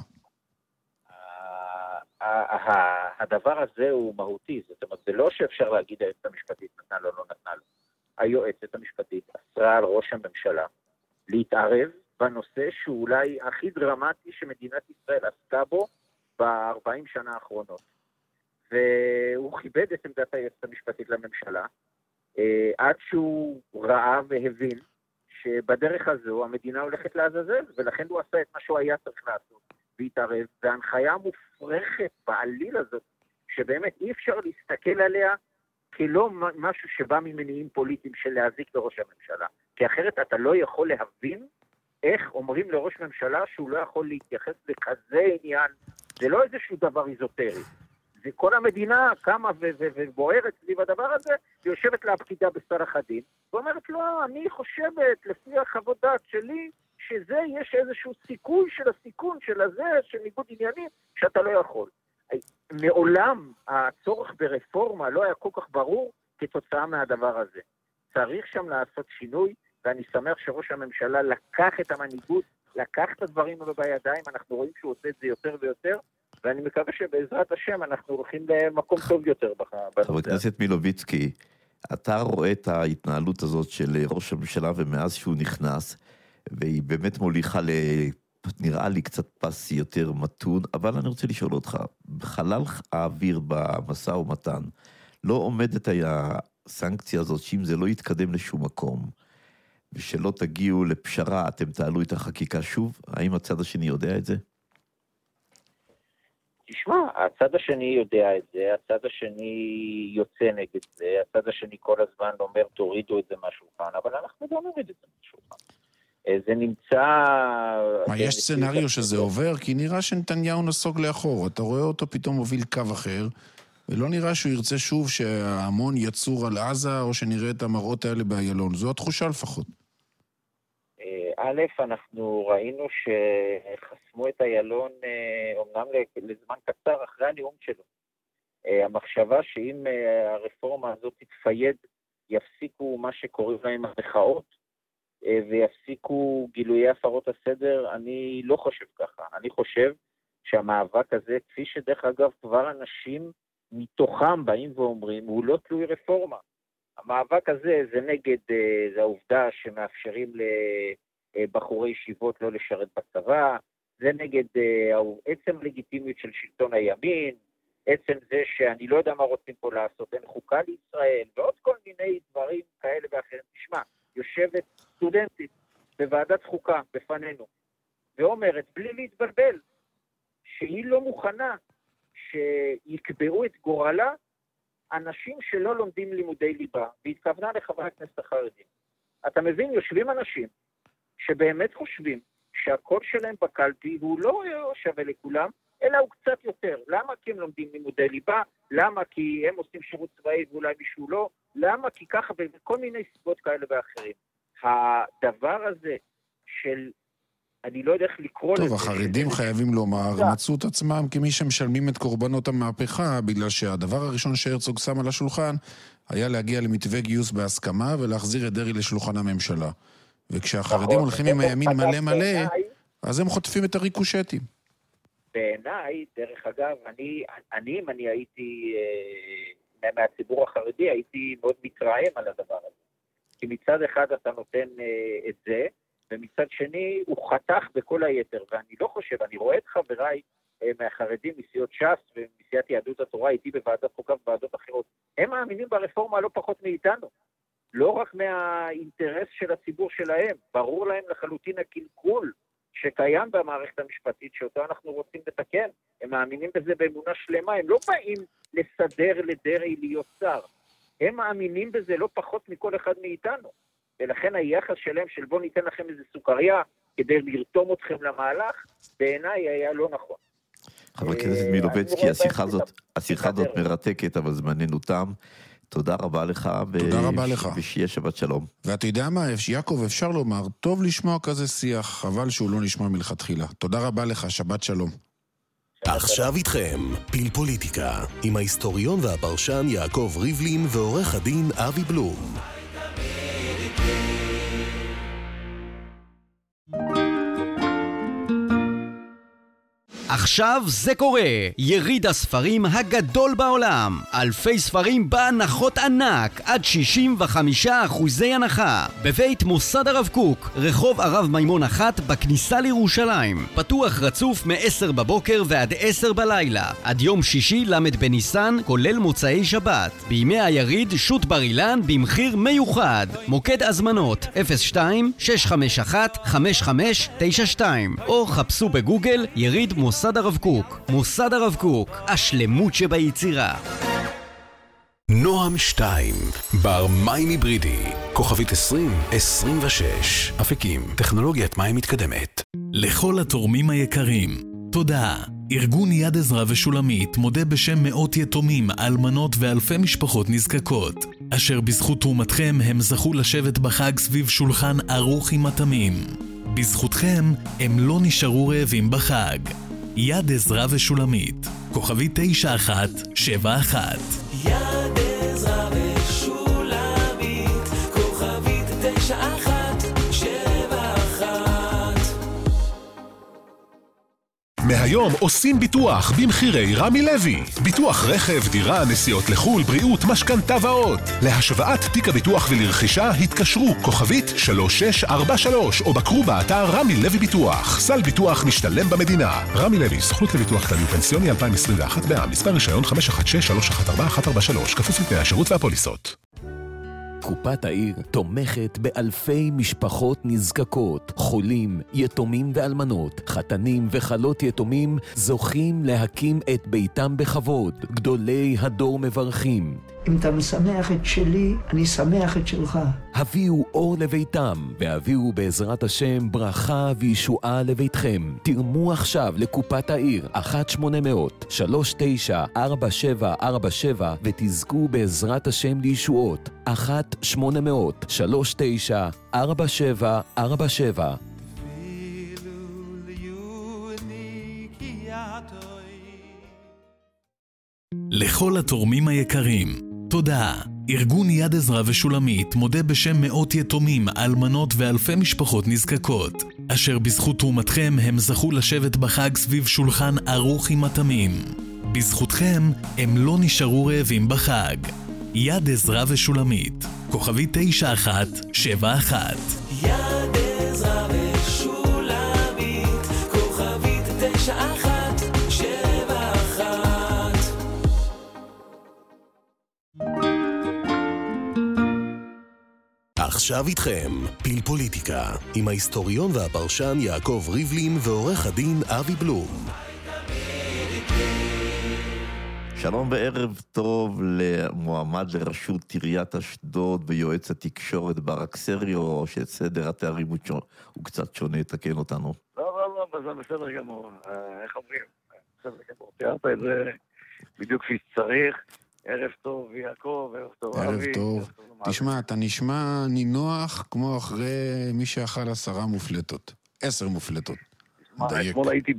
הדבר הזה הוא מהותי, זאת אומרת, זה לא שאפשר להגיד היועצת המשפטית נתנה לו, לא נתנה לו. היועצת המשפטית אסרה על ראש הממשלה להתערב בנושא שהוא אולי הכי דרמטי שמדינת ישראל עסקה בו ב-40 שנה האחרונות. והוא כיבד את עמדת היועצת המשפטית לממשלה, עד שהוא ראה והבין שבדרך הזו המדינה הולכת לעזאזל, ולכן הוא עשה את מה שהוא היה צריך לעשות, והתערב, וההנחיה המופרכת בעליל הזאת, שבאמת אי אפשר להסתכל עליה כלא משהו שבא ממניעים פוליטיים של להזיק לראש הממשלה, כי אחרת אתה לא יכול להבין איך אומרים לראש ממשלה שהוא לא יכול להתייחס לכזה עניין, זה לא איזשהו דבר איזוטרי, זה כל המדינה קמה ובוערת סביב הדבר הזה, ויושבת לה הפקידה בסלאח א-דין, ואומרת לא, אני חושבת לפי החוות דעת שלי, שזה יש איזשהו סיכוי של הסיכון של הזה, של ניגוד עניינים, שאתה לא יכול. מעולם הצורך ברפורמה לא היה כל כך ברור כתוצאה מהדבר הזה. צריך שם לעשות שינוי, ואני שמח שראש הממשלה לקח את המנהיגות, לקח את הדברים בידיים, אנחנו רואים שהוא עושה את זה יותר ויותר, ואני מקווה שבעזרת השם אנחנו הולכים למקום טוב יותר בנושא. חבר הכנסת מילוביצקי, אתה רואה את ההתנהלות הזאת של ראש הממשלה ומאז שהוא נכנס, והיא באמת מוליכה נראה לי קצת פס יותר מתון, אבל אני רוצה לשאול אותך, בחלל האוויר במשא ומתן, לא עומדת הסנקציה הזאת שאם זה לא יתקדם לשום מקום, ושלא תגיעו לפשרה, אתם תעלו את החקיקה שוב? האם הצד השני יודע את זה? תשמע, הצד השני יודע את זה, הצד השני יוצא נגד זה, הצד השני כל הזמן אומר תורידו את זה מהשולחן, אבל אנחנו לא נוריד את זה מהשולחן. זה נמצא... מה, יש סצנריו שזה עובר? כי נראה שנתניהו נסוג לאחור. אתה רואה אותו פתאום מוביל קו אחר, ולא נראה שהוא ירצה שוב שההמון יצור על עזה, או שנראה את המראות האלה באיילון. זו התחושה לפחות. א', אנחנו ראינו שחסמו את איילון אומנם לזמן קצר אחרי הנאום שלו. המחשבה שאם הרפורמה הזאת תתפייד, יפסיקו מה שקוראים להם המחאות, ויפסיקו גילויי הפרות הסדר, אני לא חושב ככה. אני חושב שהמאבק הזה, כפי שדרך אגב כבר אנשים מתוכם באים ואומרים, הוא לא תלוי רפורמה. המאבק הזה זה נגד, זה העובדה שמאפשרים לבחורי ישיבות לא לשרת בצבא, זה נגד עצם לגיטימיות של שלטון הימין, עצם זה שאני לא יודע מה רוצים פה לעשות, אין חוקה לישראל, ועוד כל מיני דברים כאלה ואחרים. תשמע, יושבת סטודנטית בוועדת חוקה בפנינו, ואומרת, בלי להתבלבל, שהיא לא מוכנה שיקבעו את גורלה אנשים שלא לומדים לימודי ליבה, והתכוונה לחברי הכנסת החרדים. אתה מבין, יושבים אנשים שבאמת חושבים שהקול שלהם בקלפי הוא לא שווה לכולם, אלא הוא קצת יותר. למה? כי הם לומדים לימודי ליבה, למה? כי הם עושים שירות צבאי ואולי מישהו לא, למה? כי ככה בכל מיני סיבות כאלה ואחרים. הדבר הזה של, אני לא יודע איך לקרוא לזה. טוב, החרדים חייבים לומר, מצאו את עצמם כמי שמשלמים את קורבנות המהפכה, בגלל שהדבר הראשון שהרצוג שם על השולחן, היה להגיע למתווה גיוס בהסכמה, ולהחזיר את דרעי לשולחן הממשלה. וכשהחרדים הולכים עם הימין מלא מלא, אז הם חוטפים את הריקושטים. בעיניי, דרך אגב, אם אני הייתי מהציבור החרדי, הייתי מאוד מתרעם על הדבר הזה. כי מצד אחד אתה נותן את זה, ומצד שני הוא חתך בכל היתר, ואני לא חושב, אני רואה את חבריי מהחרדים מסיעות ש"ס ומסיעת יהדות התורה, איתי בוועדת חוקה ובוועדות אחרות, הם מאמינים ברפורמה לא פחות מאיתנו, לא רק מהאינטרס של הציבור שלהם, ברור להם לחלוטין הקלקול שקיים במערכת המשפטית, שאותו אנחנו רוצים לתקן, הם מאמינים בזה באמונה שלמה, הם לא באים לסדר לדרעי להיות שר, הם מאמינים בזה לא פחות מכל אחד מאיתנו, ולכן היחס שלהם של בוא ניתן לכם איזה סוכריה כדי לרתום אתכם למהלך, בעיניי היה לא נכון. חבר הכנסת מילובצקי, השיחה הזאת מרתקת, אבל זמננו תם. תודה רבה לך. תודה רבה לך. ושיהיה שבת שלום. ואתה יודע מה, יעקב, אפשר לומר, טוב לשמוע כזה שיח, חבל שהוא לא נשמע מלכתחילה. תודה רבה לך, שבת שלום. עכשיו איתכם, פיל פוליטיקה, עם ההיסטוריון והפרשן יעקב ריבלין ועורך הדין אבי בלום. עכשיו זה קורה! יריד הספרים הגדול בעולם. אלפי ספרים בהנחות ענק, עד 65% הנחה. בבית מוסד הרב קוק, רחוב הרב מימון 1 בכניסה לירושלים. פתוח רצוף מ-10 בבוקר ועד 10 בלילה. עד יום שישי למד בניסן, כולל מוצאי שבת. בימי היריד שוט בר אילן במחיר מיוחד. מוקד הזמנות 02-651-5592 או חפשו בגוגל יריד מוסד הרב קוק. מוסד הרב קוק, השלמות שביצירה. נועם 2, בר מים היברידי, כוכבית 2026, אפיקים, טכנולוגיית מים מתקדמת. לכל התורמים היקרים, תודה. ארגון יד עזרא ושולמית מודה בשם מאות יתומים, אלמנות ואלפי משפחות נזקקות, אשר בזכות תרומתכם הם זכו לשבת בחג סביב שולחן ערוך עם מטעמים. בזכותכם הם לא נשארו רעבים בחג. יד עזרא ושולמית, כוכבית 9171. יד עזרא ושולמית, כוכבית 9171. מהיום עושים ביטוח במחירי רמי לוי. ביטוח רכב, דירה, נסיעות לחול, בריאות, משכנתה ועוד. להשוואת תיק הביטוח ולרכישה התקשרו כוכבית 3643 או בקרו באתר רמי לוי ביטוח. סל ביטוח משתלם במדינה. רמי לוי, סוכנות לביטוח כללי ופנסיוני 2021 בע"מ. מספר רישיון 516-314-143, כפוף לתנאי השירות והפוליסות. קופת העיר תומכת באלפי משפחות נזקקות, חולים, יתומים ואלמנות, חתנים וחלות יתומים זוכים להקים את ביתם בכבוד. גדולי הדור מברכים. אם אתה משמח את שלי, אני שמח את שלך. הביאו אור לביתם, והביאו בעזרת השם ברכה וישועה לביתכם. תרמו עכשיו לקופת העיר 1-800-394747 ותזכו בעזרת השם לישועות. 1-800-394747. לכל התורמים היקרים, תודה. ארגון יד עזרא ושולמית מודה בשם מאות יתומים, אלמנות ואלפי משפחות נזקקות, אשר בזכות תרומתכם הם זכו לשבת בחג סביב שולחן ערוך עם מטעמים. בזכותכם הם לא נשארו רעבים בחג. יד עזרא ושולמית, כוכבית 9171. יד עזרא ושולמית, כוכבית 9171. עכשיו איתכם, פיל פוליטיקה, עם ההיסטוריון והפרשן יעקב ריבלין ועורך הדין אבי בלום. שלום וערב טוב למועמד לראשות עיריית אשדוד ויועץ התקשורת ברק סריו, שסדר התארים הוא קצת שונה, תקן אותנו. לא, זה בסדר גמור. איך אומרים? בסדר גמור. תיארת את זה בדיוק כפי שצריך. ערב טוב יעקב, ערב טוב אבי. ערב טוב. תשמע, אתה נשמע נינוח כמו אחרי מי שאכל 10 מופלטות. 10 מופלטות. אתמול הייתי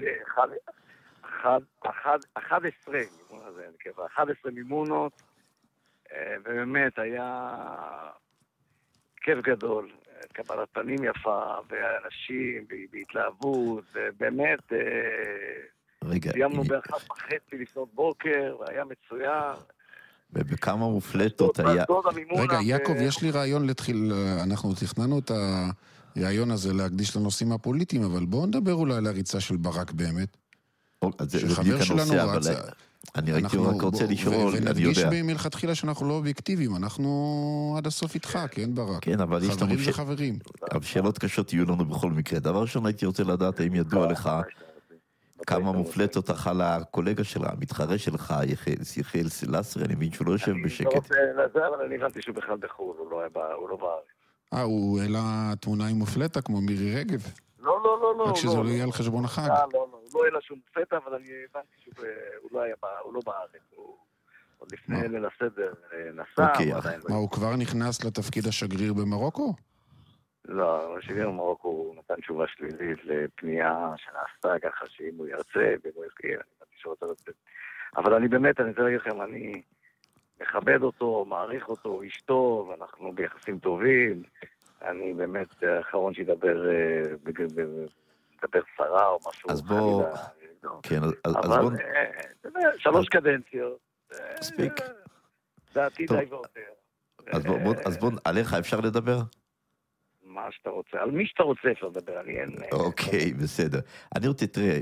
ב-11 מימונות, ובאמת היה כיף גדול, קבלת פנים יפה, ואנשים בהתלהבות, ובאמת סיימנו ב1:30 לפנות בוקר, והיה מצוין. ובכמה מופלטות היה... רגע, יעקב, יש לי רעיון להתחיל, אנחנו תכננו את הרעיון הזה להקדיש לנושאים הפוליטיים, אבל בואו נדבר אולי על הריצה של ברק באמת. שחבר שלנו רצה... אני רק רוצה לשאול, אני יודע. ונדגיש מלכתחילה שאנחנו לא אובייקטיביים, אנחנו עד הסוף איתך, כן ברק? כן, אבל יש לנו... חברים וחברים. אבל שאלות קשות יהיו לנו בכל מקרה. דבר ראשון הייתי רוצה לדעת האם ידוע לך כמה מופלטות אכל הקולגה שלה, המתחרה שלך, יחיאל סלסרי, אני מבין שהוא לא יושב בשקט. אני לא רוצה לזה, אבל אני הבנתי שהוא בכלל בחו"ל, הוא לא בארץ. הוא העלה תמונה עם מופלטה כמו מירי רגב? לא. רק שזה לא יהיה על חשבון החג. לא, הוא לא העלה שום מופלטה, אבל אני הבנתי שהוא לא בארץ. הוא עוד לפני ליל הסדר נסע. מה, הוא כבר נכנס לתפקיד השגריר במרוקו? לא, השגריר במרוקו הוא נתן תשובה שלילית לפנייה שנעשתה ככה שאם הוא ירצה, ואם הוא יזכיר, אני הבנתי שהוא רוצה לצאת. אבל אני באמת, אני רוצה להגיד לכם, אני מכבד אותו, מעריך אותו, אשתו, ואנחנו ביחסים טובים. אני באמת האחרון שידבר סרה או משהו. אז בוא, כן, אז אבל, בוא... אתה יודע, 3 קדנציות. מספיק. זה עתיד טוב. די ועותר. אז בוא, עליך אפשר לדבר? מה שאתה רוצה. על מי שאתה רוצה אפשר לדבר, אני אין... אוקיי, בסדר. אני רוצה, תראה,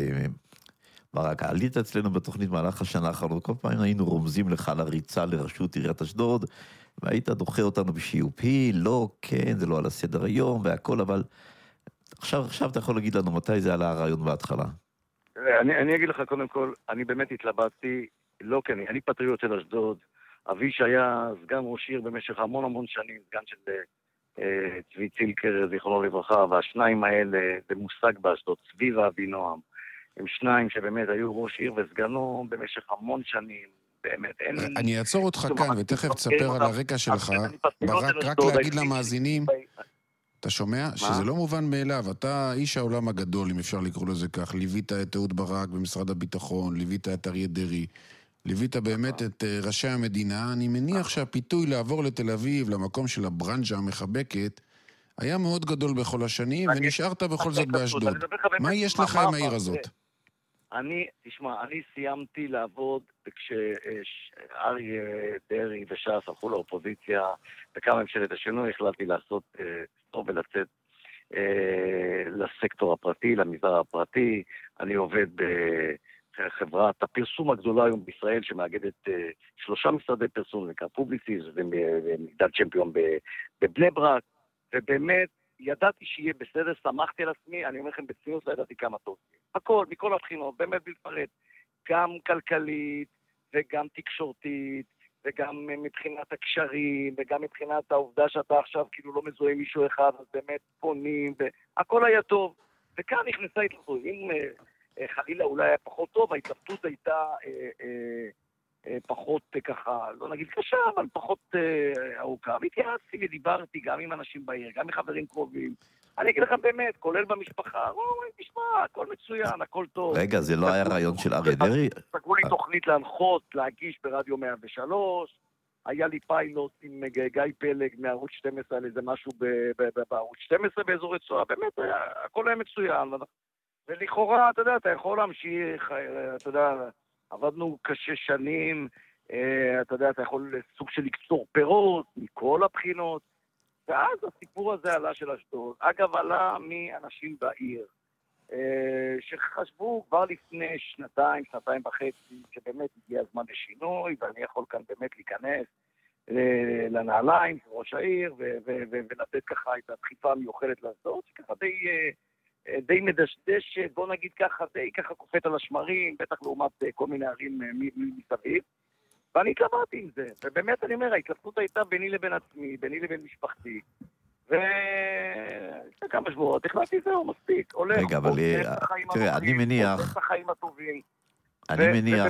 ברק, עלית אצלנו בתוכנית מהלך השנה האחרונה, כל פעם היינו רומזים לך לריצה לרשות עיריית אשדוד, והיית דוחה אותנו בשיופי, לא, כן, זה לא על הסדר היום והכל, אבל עכשיו אתה יכול להגיד לנו מתי זה עלה הרעיון בהתחלה. אני אגיד לך קודם כל, אני באמת התלבטתי, לא כן, אני פטריוט של אשדוד, אבי שהיה סגן ראש עיר במשך המון שנים, סגן של צבי צילקר, זיכרונו לברכה, והשניים האלה, זה מושג באשדוד, צבי ואבינועם, הם שניים שבאמת היו ראש עיר וסגנו במשך המון שנים, באמת אין... אני אעצור אותך כאן ותכף תספר על הרקע שלך, ברק, רק להגיד למאזינים, אתה שומע? שזה לא מובן מאליו, אתה איש העולם הגדול, אם אפשר לקרוא לזה כך, ליווית את אהוד ברק במשרד הביטחון, ליווית את אריה דרעי, ליווית באמת את ראשי המדינה, אני מניח שהפיתוי לעבור לתל אביב, למקום של הברנז'ה המחבקת, היה מאוד גדול בכל השנים, ונשארת בכל זאת באשדוד. מה יש לך עם העיר הזאת? תשמע, אני סיימתי לעבוד כשאריה דרעי וש"ס הלכו לאופוזיציה, וכמה ממשלת השינוי החלטתי לעשות טוב ולצאת לסקטור הפרטי, למגזר הפרטי. אני עובד בחברת הפרסום הגדולה היום בישראל, שמאגדת 3 משרדי פרסום, נקרא פובליסיס, ומגדל צ'מפיון בבני ברק, ובאמת ידעתי שיהיה בסדר, שמחתי על עצמי, אני אומר לכם בצניעות, לא ידעתי כמה טוב. הכל, מכל הבחינות, באמת בלפרט, גם כלכלית, וגם תקשורתית, וגם מבחינת הקשרים, וגם מבחינת העובדה שאתה עכשיו כאילו לא מזוהה מישהו אחד, אז באמת פונים, והכל היה טוב. וכאן נכנסה התלבטות. אם חלילה אולי היה פחות טוב, ההתלבטות הייתה פחות ככה, לא נגיד קשה, אבל פחות ארוכה. והתייעצתי ודיברתי גם עם אנשים בעיר, גם עם חברים קרובים. אני אגיד לכם באמת, כולל במשפחה, תשמע, הכל מצוין, הכל טוב. רגע, זה לא היה רעיון של אריה דרעי? סגרו לי תוכנית להנחות, להגיש ברדיו 103, היה לי פיילוט עם גיא פלג מערוץ 12 על איזה משהו בערוץ 12 באזור רצועה, באמת, הכל היה מצוין. ולכאורה, אתה יודע, אתה יכול להמשיך, אתה יודע, עבדנו קשה שנים, אתה יודע, אתה יכול סוג של לקצור פירות מכל הבחינות, ואז הסיפור הזה עלה של אשדוד. אגב, עלה מאנשים בעיר, שחשבו כבר לפני 2 וחצי, שבאמת הגיע הזמן לשינוי, ואני יכול כאן באמת להיכנס לנעליים של ראש העיר, ולתת ככה את הדחיפה המיוחדת לאשדוד, שככה די מדשדש, בוא נגיד ככה, די ככה קופט על השמרים, בטח לעומת כל מיני ערים מסביב. ואני התלבטתי עם זה, ובאמת אני אומר, ההתלבטות הייתה ביני לבין עצמי, ביני לבין משפחתי, ולפני כמה שבועות, החלטתי זהו, מספיק, הולך. רגע, אבל תראה, אני מניח... עושה את החיים הטובים. אני מניח,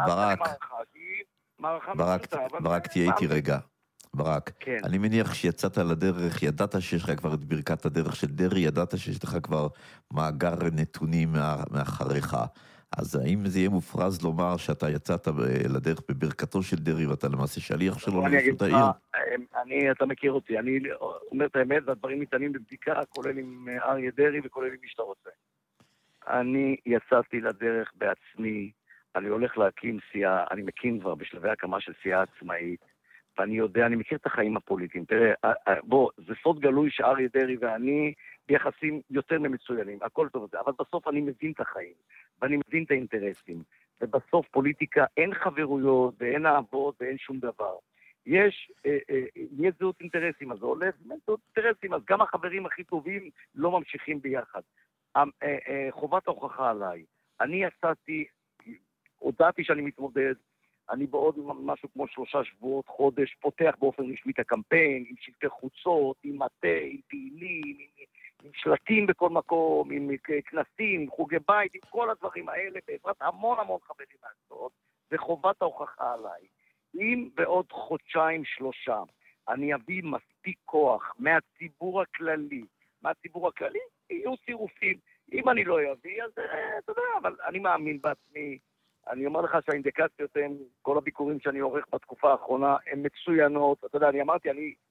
ברק, תהיה איתי רגע. ברק, אני מניח שיצאת לדרך, ידעת שיש לך כבר את ברכת הדרך של דרעי, ידעת שיש לך כבר מאגר נתונים מאחריך. אז האם זה יהיה מופרז לומר שאתה יצאת לדרך בברכתו של דרעי ואתה למעשה שליח שלו לראשות העיר? אתה מכיר אותי, אני אומר את האמת, והדברים ניתנים בבדיקה, כולל עם אריה דרעי וכולל עם מי שאתה רוצה. אני יצאתי לדרך בעצמי, אני הולך להקים סיעה, אני מקים כבר בשלבי הקמה של סיעה עצמאית, ואני יודע, אני מכיר את החיים הפוליטיים. תראה, בוא, זה סוד גלוי שאריה דרעי ואני ביחסים יותר ממצוינים, הכל טוב זה, אבל בסוף אני מבין את החיים, ואני מבין את האינטרסים, ובסוף פוליטיקה אין חברויות, ואין אהבות, ואין שום דבר. יש זהות אינטרסים, אז זה הולך, זהות אינטרסים, אז גם החברים הכי טובים לא ממשיכים ביחד. חובת ההוכחה עליי. אני יצאתי, הודעתי שאני מתמודד, אני בעוד משהו כמו 3 שבועות, חודש, פותח באופן רשמי את הקמפיין, עם שלטי חוצות, עם מטה, עם פעילים, עם שלטים בכל מקום, עם כנסים, חוגי בית, עם כל הדברים האלה, בעזרת המון חברים לעשות, וחובת ההוכחה עליי. אם בעוד 1-3 חודשים, אני אביא מספיק כוח מהציבור הכללי, יהיו צירופים. אם אני לא אביא, אז אתה יודע, אבל אני מאמין בעצמי, אני אומר לך שהאינדיקציות הן, כל הביקורים שאני עורך בתקופה האחרונה, הן מצוינות. אתה יודע, אני אמרתי, אני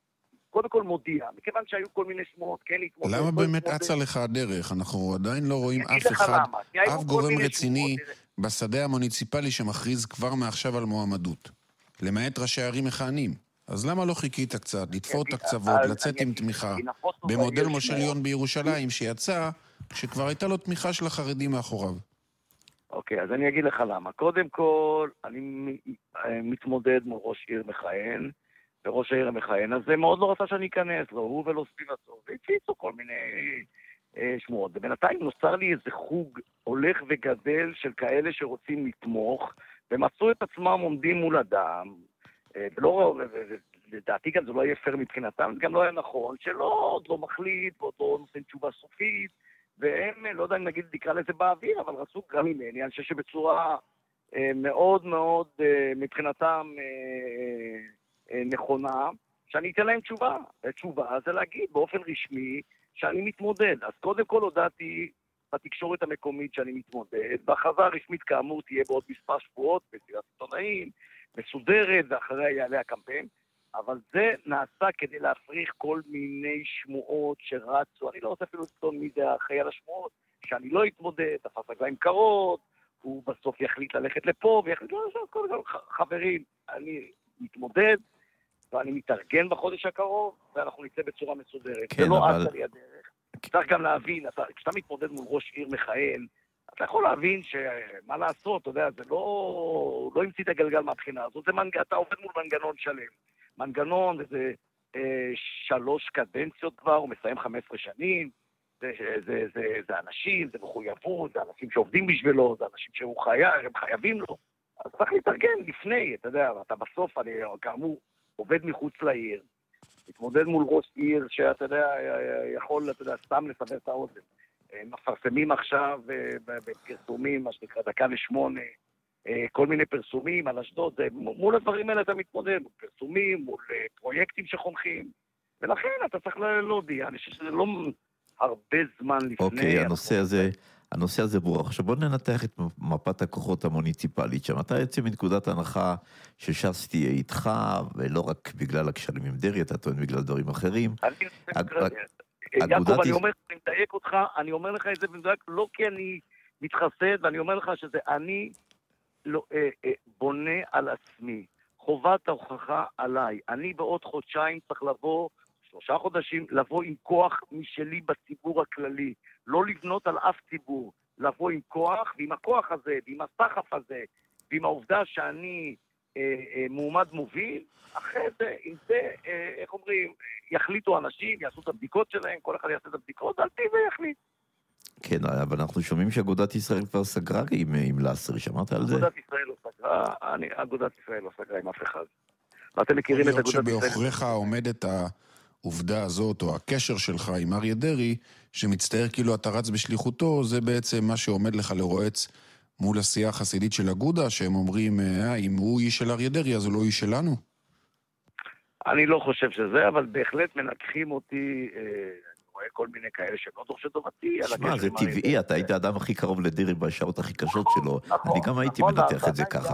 קודם כל מודיע, מכיוון שהיו כל מיני שמועות, כן להתמודד. למה באמת אצה לך הדרך? אנחנו עדיין לא רואים אף אחד, אף גורם רציני בשדה המוניציפלי שמכריז כבר מעכשיו על מועמדות. למעט ראשי ערים מכהנים. אז למה לא חיכית קצת, לתפור את הקצוות, לצאת עם תמיכה, במודל משה ליאון בירושלים שיצא, כשכבר הייתה לו תמיכה של החרדים מאחוריו? אוקיי, אז אני אגיד לך למה. קודם כל, אני מתמודד מול ראש עיר מכהן, וראש העיר המכהן הזה מאוד לא רצה שאני אכנס, לא הוא ולא סביבתו, והפיצו כל מיני שמועות. ובינתיים נוצר לי איזה חוג הולך וגדל של כאלה שרוצים לתמוך, ומצאו את עצמם עומדים מול אדם, לדעתי גם זה לא יהיה פייר מבחינתם, גם לא היה נכון, עוד לא מחליט, ועוד לא נותן תשובה סופית, והם, לא יודע אם נגיד נקרא לזה באוויר, אבל רצו גם ממני, אני חושב שבצורה מאוד מאוד מבחינתם נכונה, שאני אתן להם תשובה. תשובה זה להגיד באופן רשמי שאני מתמודד. אז קודם כל הודעתי בתקשורת המקומית שאני מתמודד, וההכרזה הרשמית כאמור תהיה בעוד מספר שבועות, בסירת עיתונאים, מסודרת, ואחריה יעלה הקמפיין, אבל זה נעשה כדי להפריך כל מיני שמועות שרצו, אני לא רוצה אפילו לסתום מי זה האחראי על השמועות, שאני לא אתמודד, תפס רגליים קרות, הוא בסוף יחליט ללכת לפה, ויחליט, לא, קודם כל, חברים, אני מתמודד, ואני מתארגן בחודש הקרוב, ואנחנו נצא בצורה מסודרת. כן, זה לא אבל... עד לי הדרך. צריך גם להבין, כשאתה מתמודד מול ראש עיר מכהן, אתה יכול להבין שמה לעשות, אתה יודע, זה לא המציא את הגלגל מהבחינה הזאת, אתה עובד מול מנגנון שלם. מנגנון, וזה 3 קדנציות כבר, הוא מסיים 15 שנים, זה אנשים, זה מחויבות, זה אנשים שעובדים בשבילו, זה אנשים הם חייבים לו. אז צריך להתארגן לפני, אתה יודע, אתה בסוף, אני כאמור, עובד מחוץ לעיר, מתמודד מול ראש עיר שאתה יודע, יכול, אתה יודע, סתם לסבר את האוזן. מפרסמים עכשיו בפרסומים, מה שנקרא, 1:08, כל מיני פרסומים על אשדוד, מול הדברים האלה אתה מתמודד, מול פרסומים, מול פרויקטים שחונכים, ולכן אתה צריך להודיע, אני חושב שזה לא הרבה זמן לפני. אוקיי, הנושא הזה ברור. עכשיו בוא ננתח את מפת הכוחות המוניציפלית שם. אתה יוצא מנקודת הנחה שש"ס תהיה איתך, ולא רק בגלל הקשרים עם דרעי, אתה טוען בגלל דברים אחרים. יעקב, אני מדייק אותך, אני אומר לך את זה במדויק, לא כי אני מתחסד, ואני אומר לך שזה אני בונה על עצמי. חובת ההוכחה עליי. אני בעוד חודשיים צריך לבוא, 3 חודשים, לבוא עם כוח משלי בציבור הכללי. לא לבנות על אף ציבור. לבוא עם כוח, ועם הכוח הזה, ועם הסחף הזה, ועם העובדה שאני מועמד מוביל, אחרי זה, עם זה, איך אומרים, יחליטו אנשים, יעשו את הבדיקות שלהם, כל אחד יעשה את הבדיקות, על פי זה יחליט. כן, אבל אנחנו שומעים שאגודת ישראל כבר סגרה עם לסרי, שמעת על זה? אגודת ישראל לא סגרה, אגודת ישראל לא סגרה עם אף אחד. ואתם מכירים את אגודת ישראל. שבאוכריך עומדת העובדה הזאת, או הקשר שלך עם אריה דרעי, שמצטער כאילו אתה רץ בשליחותו, זה בעצם מה שעומד לך לרועץ מול הסיעה החסידית של אגודה, שהם אומרים, אם הוא איש של אריה דרעי, אז הוא לא איש שלנו? אני לא חושב שזה, אבל בהחלט מנקחים אותי, אני רואה כל מיני כאלה שלא דורשי טובתי. שמע, זה טבעי, אתה היית האדם הכי קרוב לדרעי בשעות הכי קשות שלו. אני גם הייתי מנתח את זה ככה.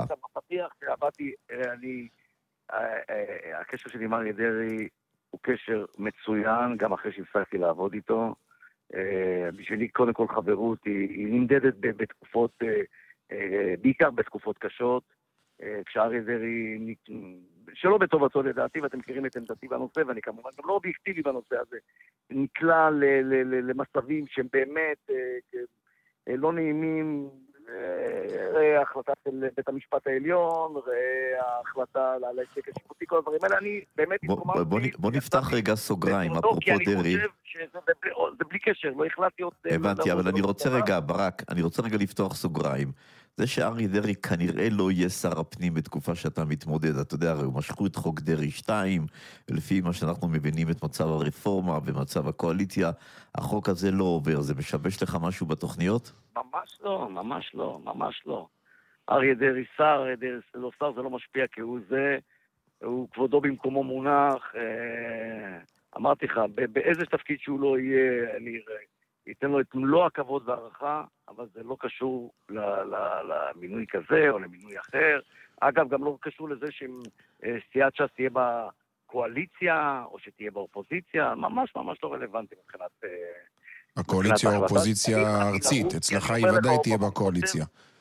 הקשר שלי עם אריה דרעי הוא קשר מצוין, גם אחרי שהפסקתי לעבוד איתו. בשבילי קודם כל חברות היא נמדדת בתקופות, בעיקר בתקופות קשות, כשאריה דרעי, שלא בטובתו לדעתי, ואתם מכירים את עמדתי בנושא, ואני כמובן גם לא אובייקטיבי בנושא הזה, נקלע למצבים שהם באמת לא נעימים, ראה ההחלטה של בית המשפט העליון, ראה ההחלטה על ההספק השיפוטי, כל הדברים האלה, אני באמת התקוממתי. בוא נפתח רגע סוגריים, אפרופו דרעי. כי אני חושב שזה בלי קשר, לא החלטתי עוד... הבנתי, אבל אני רוצה רגע, ברק, אני רוצה רגע לפתוח סוגריים. זה שאריה דרעי כנראה לא יהיה שר הפנים בתקופה שאתה מתמודד, אתה יודע, הרי משכו את חוק דרעי 2, ולפי מה שאנחנו מבינים את מצב הרפורמה ומצב הקואליציה, החוק הזה לא עובר, זה משבש לך משהו בתוכניות? ממש לא, ממש לא, ממש לא. אריה דרעי שר, אריה דרעי לא שר, זה לא משפיע כהוא זה, הוא כבודו במקומו מונח, אמרתי לך, באיזה תפקיד שהוא לא יהיה, אני ייתן לו את מלוא הכבוד והערכה, אבל זה לא קשור למינוי כזה או למינוי אחר. אגב, גם לא קשור לזה שאם סיעת ש"ס תהיה בקואליציה, או שתהיה באופוזיציה, ממש ממש לא רלוונטי מבחינת... הקואליציה או האופוזיציה הארצית, אצלך היא ודאי תהיה בקואליציה.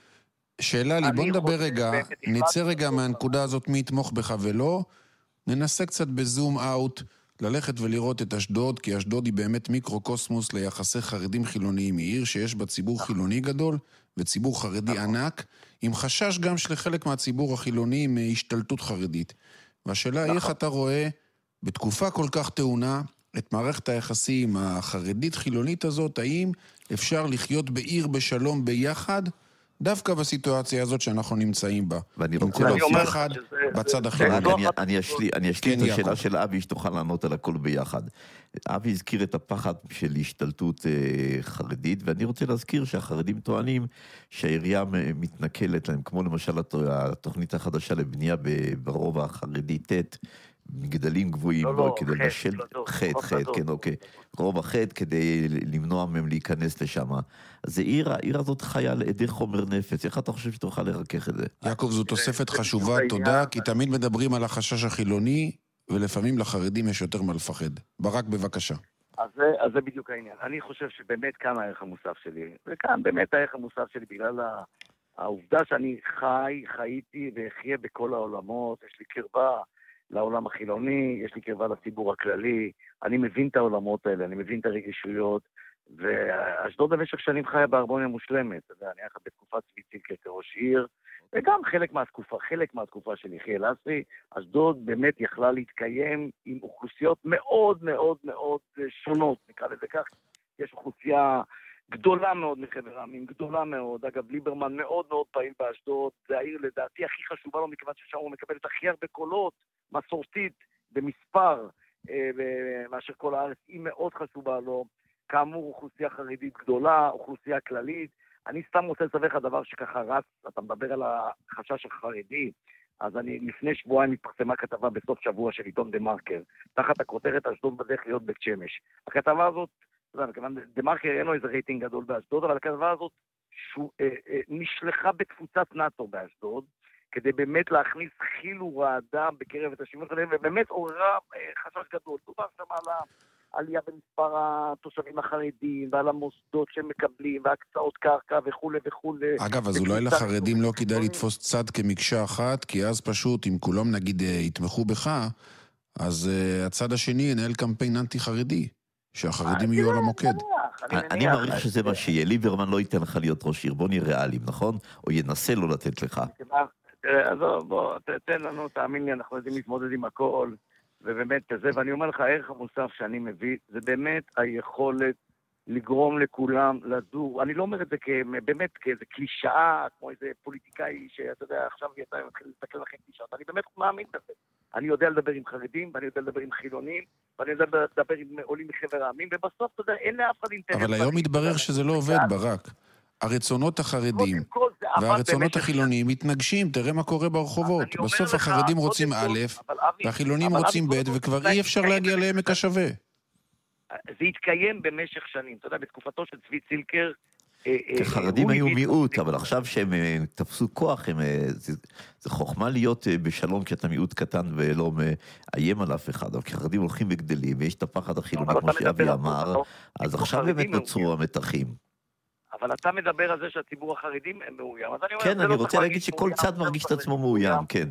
שאלה לי, בוא נדבר רגע, נצא רגע מהנקודה הזאת מי יתמוך בך ולא, ננסה קצת בזום אאוט, ללכת ולראות את אשדוד, כי אשדוד היא באמת מיקרוקוסמוס ליחסי חרדים חילוניים, היא עיר שיש בה ציבור חילוני גדול וציבור חרדי ענק, עם חשש גם שלחלק מהציבור החילוני מהשתלטות חרדית. והשאלה היא איך אתה רואה בתקופה כל כך טעונה את מערכת היחסים החרדית-חילונית הזאת, האם אפשר לחיות בעיר בשלום ביחד, דווקא בסיטואציה הזאת שאנחנו נמצאים בה. ואני רוצה להוסיף אחד בצד החילוני. אני אשלים את השאלה של אבי, שתוכל לענות על הכל ביחד. אבי הזכיר את הפחד של השתלטות חרדית, ואני רוצה להזכיר שהחרדים טוענים שהעירייה מתנכלת להם, כמו למשל התוכנית החדשה לבנייה ברובע החרדי ט', מגדלים גבוהים, כדי לשל חד, כן, אוקיי, רוב החד כדי למנוע מהם להיכנס לשם. אז העיר הזאת חיה על עדי חומר נפץ, איך אתה חושב שתוכל לרכך את זה? יעקב, זו תוספת חשובה, תודה, כי תמיד מדברים על החשש החילוני, ולפעמים לחרדים יש יותר מה לפחד. ברק, בבקשה. אז זה בדיוק העניין. אני חושב שבאמת כאן הערך המוסף שלי, וכאן באמת הערך המוסף שלי בגלל העובדה שאני חייתי ואחיה בכל העולמות, יש לי קרבה לעולם החילוני, יש לי קרבה לציבור הכללי, אני מבין את העולמות האלה, אני מבין את הרגישויות, ואשדוד במשך שנים חיה בהרמוניה מושלמת, אני היה בתקופת צבי צילקר כראש עיר, וגם חלק מהתקופה של יחיאל אסרי, אשדוד באמת יכלה להתקיים עם אוכלוסיות מאוד מאוד מאוד שונות, נקרא לזה כך, יש אוכלוסייה גדולה מאוד מחבר העמים, גדולה מאוד. אגב, ליברמן מאוד מאוד פעיל באשדוד, זה העיר לדעתי הכי חשובה לו, מכיוון ששם הוא מקבל את הכי הרבה קולות, מסורתית, במספר, מאשר כל הארץ, היא מאוד חשובה לו. כאמור, אוכלוסייה חרדית גדולה, אוכלוסייה כללית. אני סתם רוצה לסבר לך דבר שככה רץ, אתה מדבר על החשש החרדי, אז לפני שבועיים התפרסמה כתבה בסוף שבוע של עיתון דה מרקר, תחת הכותרת אשדוד בדרך להיות בית שמש. הכתבה הזאת, דה מרקר אין לו איזה רייטינג גדול באשדוד, אבל הכתבה הזאת נשלחה בתפוצת נאטו באשדוד, כדי באמת להכניס חיל ורעדה בקרב את השימוש שלהם, ובאמת עוררה חשש גדול. דובר שם על העלייה במספר התושבים החרדים, ועל המוסדות שהם מקבלים, והקצאות קרקע וכו' וכו'. אגב, אז אולי לחרדים לא כדאי לתפוס צד כמקשה אחת, כי אז פשוט, אם כולם נגיד יתמכו בך, אז הצד השני ינהל קמפיין אנטי-חרדי, שהחרדים יהיו על המוקד. אני מעריך שזה מה שיהיה. ליברמן לא ייתן לך להיות ראש עיר, בוא נהיה ריאליים, נכון? או ינסה לא לתת לך. אז בוא, תן לנו, תאמין לי, אנחנו יודעים להתמודד עם הכל, ובאמת זה, ואני אומר לך, הערך המוסף שאני מביא, זה באמת היכולת לגרום לכולם לדור. אני לא אומר את זה באמת כאיזה קלישאה, כמו איזה פוליטיקאי שאתה יודע, עכשיו יצא מתחיל להסתכל לכם קלישאות. אני באמת מאמין בזה. אני יודע לדבר עם חרדים, ואני יודע לדבר עם חילונים, ואני יודע לדבר עם עולים מחבר העמים, ובסוף, אתה יודע, אין לאף אחד אינטרס. אבל היום מתברר שזה לא עובד, ברק. הרצונות החרדים והרצונות החילוניים מתנגשים, תראה מה קורה ברחובות. בסוף החרדים רוצים א', והחילונים רוצים ב', וכבר אי אפשר להגיע לעמק השווה. זה התקיים במשך שנים. אתה יודע, בתקופתו של צבי צילקר, חרדים היו מיעוט, אבל עכשיו שהם תפסו כוח, זה חוכמה להיות בשלום כשאתה מיעוט קטן ולא מאיים על אף אחד, אבל חרדים הולכים וגדלים, ויש את הפחד החילוני, כמו שאבי אמר, אז עכשיו באמת נוצרו המתחים. אבל אתה מדבר על זה שהציבור החרדים הם מאוים. כן, אני רוצה להגיד שכל צד מרגיש את עצמו מאוים, כן.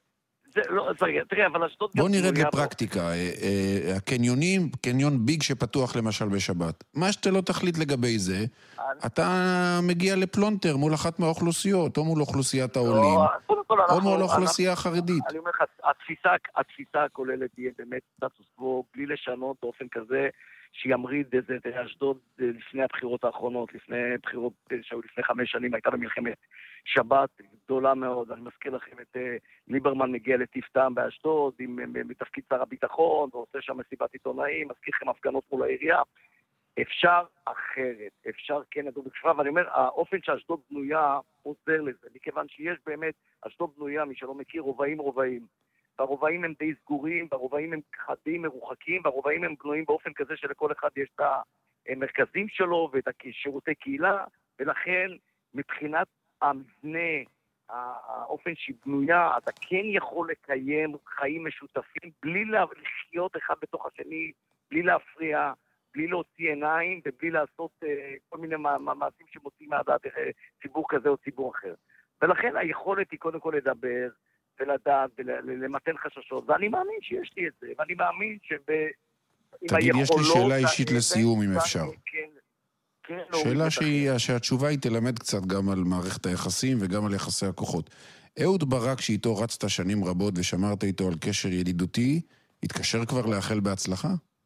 תראה, אבל אשדוד... בוא נרד לפרקטיקה. הקניונים, קניון ביג שפתוח למשל בשבת. מה שאתה לא תחליט לגבי זה, אתה מגיע לפלונטר מול אחת מהאוכלוסיות, או מול אוכלוסיית העולים, או מול האוכלוסייה החרדית. אני אומר לך, התפיסה הכוללת תהיה באמת סטטוס קוו, בלי לשנות באופן כזה, שימריד איזה אשדוד לפני הבחירות האחרונות, לפני בחירות שהיו לפני 5 שנים, הייתה במלחמת שבת גדולה מאוד. אני מזכיר לכם את ליברמן מגיע לטיף טעם באשדוד, בתפקיד שר הביטחון, ועושה שם מסיבת עיתונאים, מזכיר לכם הפגנות מול העירייה. אפשר אחרת, אפשר כן לדור בכשרה, ואני אומר, האופן שאשדוד בנויה עוזר לזה, מכיוון שיש באמת, אשדוד בנויה, מי שלא מכיר, רובעים. והרובעים הם די סגורים, והרובעים הם חדים, מרוחקים, והרובעים הם בנויים באופן כזה שלכל אחד יש את המרכזים שלו ואת שירותי קהילה, ולכן מבחינת המבנה האופן שהיא בנויה, אתה כן יכול לקיים חיים משותפים בלי לחיות אחד בתוך השני, בלי להפריע, בלי להוציא עיניים ובלי לעשות כל מיני מעשים שמוצאים מהדעת ציבור כזה או ציבור אחר. ולכן היכולת היא קודם כל לדבר ולדעת ולמתן חששות, ואני מאמין שיש לי את זה, ואני מאמין תגיד, יש לי שאלה אישית לסיום אם אפשר. שאלה שהתשובה היא תלמד קצת גם על מערכת היחסים וגם על יחסי הכוחות. אהוד ברק שאיתו רצת שנים רבות ושמרת איתו על קשר ידידותי, התקשר כבר לאחל בהצלחה?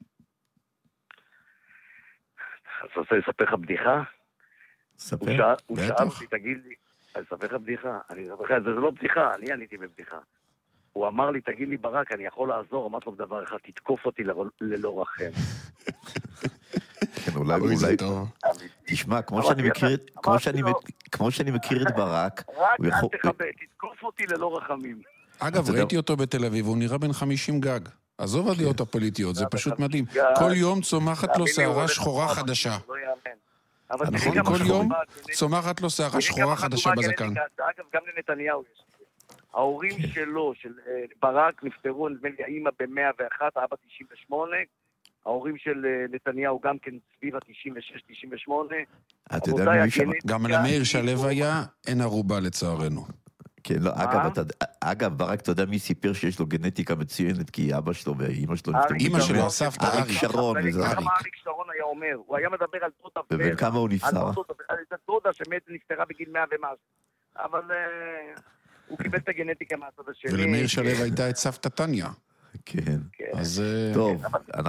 אז רוצה לספר לך בדיחה? ספר. הוא שאל אותי, תגיד לי, אני אספר לך בדיחה. זה לא בדיחה, אני עניתי בבדיחה. הוא אמר לי, תגיד לי ברק, אני יכול לעזור, אמרת לו בדבר אחד, תתקוף אותי ללא רחם. כן, אולי, תשמע, כמו שאני מכיר את ברק, רק אל תכבד, תתקוף אותי ללא רחמים. אגב, ראיתי אותו בתל אביב, הוא נראה בן 50 גג. עזוב הדעות הפוליטיות, זה פשוט מדהים. כל יום צומחת לו שערה שחורה חדשה. נכון? כל יום צומחת לו שערה שחורה חדשה בזקן. אגב, גם לנתניהו יש. ההורים שלו, של ברק, נפטרו, נדמה לי, האמא ב-101, האבא 98, ההורים של נתניהו גם כן סביב ה-96-98. אתה יודע מי שם? גם למאיר שלו היה, אין ערובה לצערנו. כן, לא, אגב, ברק, אתה יודע מי סיפר שיש לו גנטיקה מצוינת, כי אבא שלו ואמא שלו נפטרו. אמא שלו, הסבתא, אריק שרון. כמה אריק שרון היה אומר, הוא היה מדבר על דודה. וכמה הוא נפטר? על דודה נפטרה בגיל 100 ומשהו. אבל הוא קיבל את הגנטיקה מהצד השני. ולמאיר שלו הייתה את סבתא טניה. כן. אז טוב,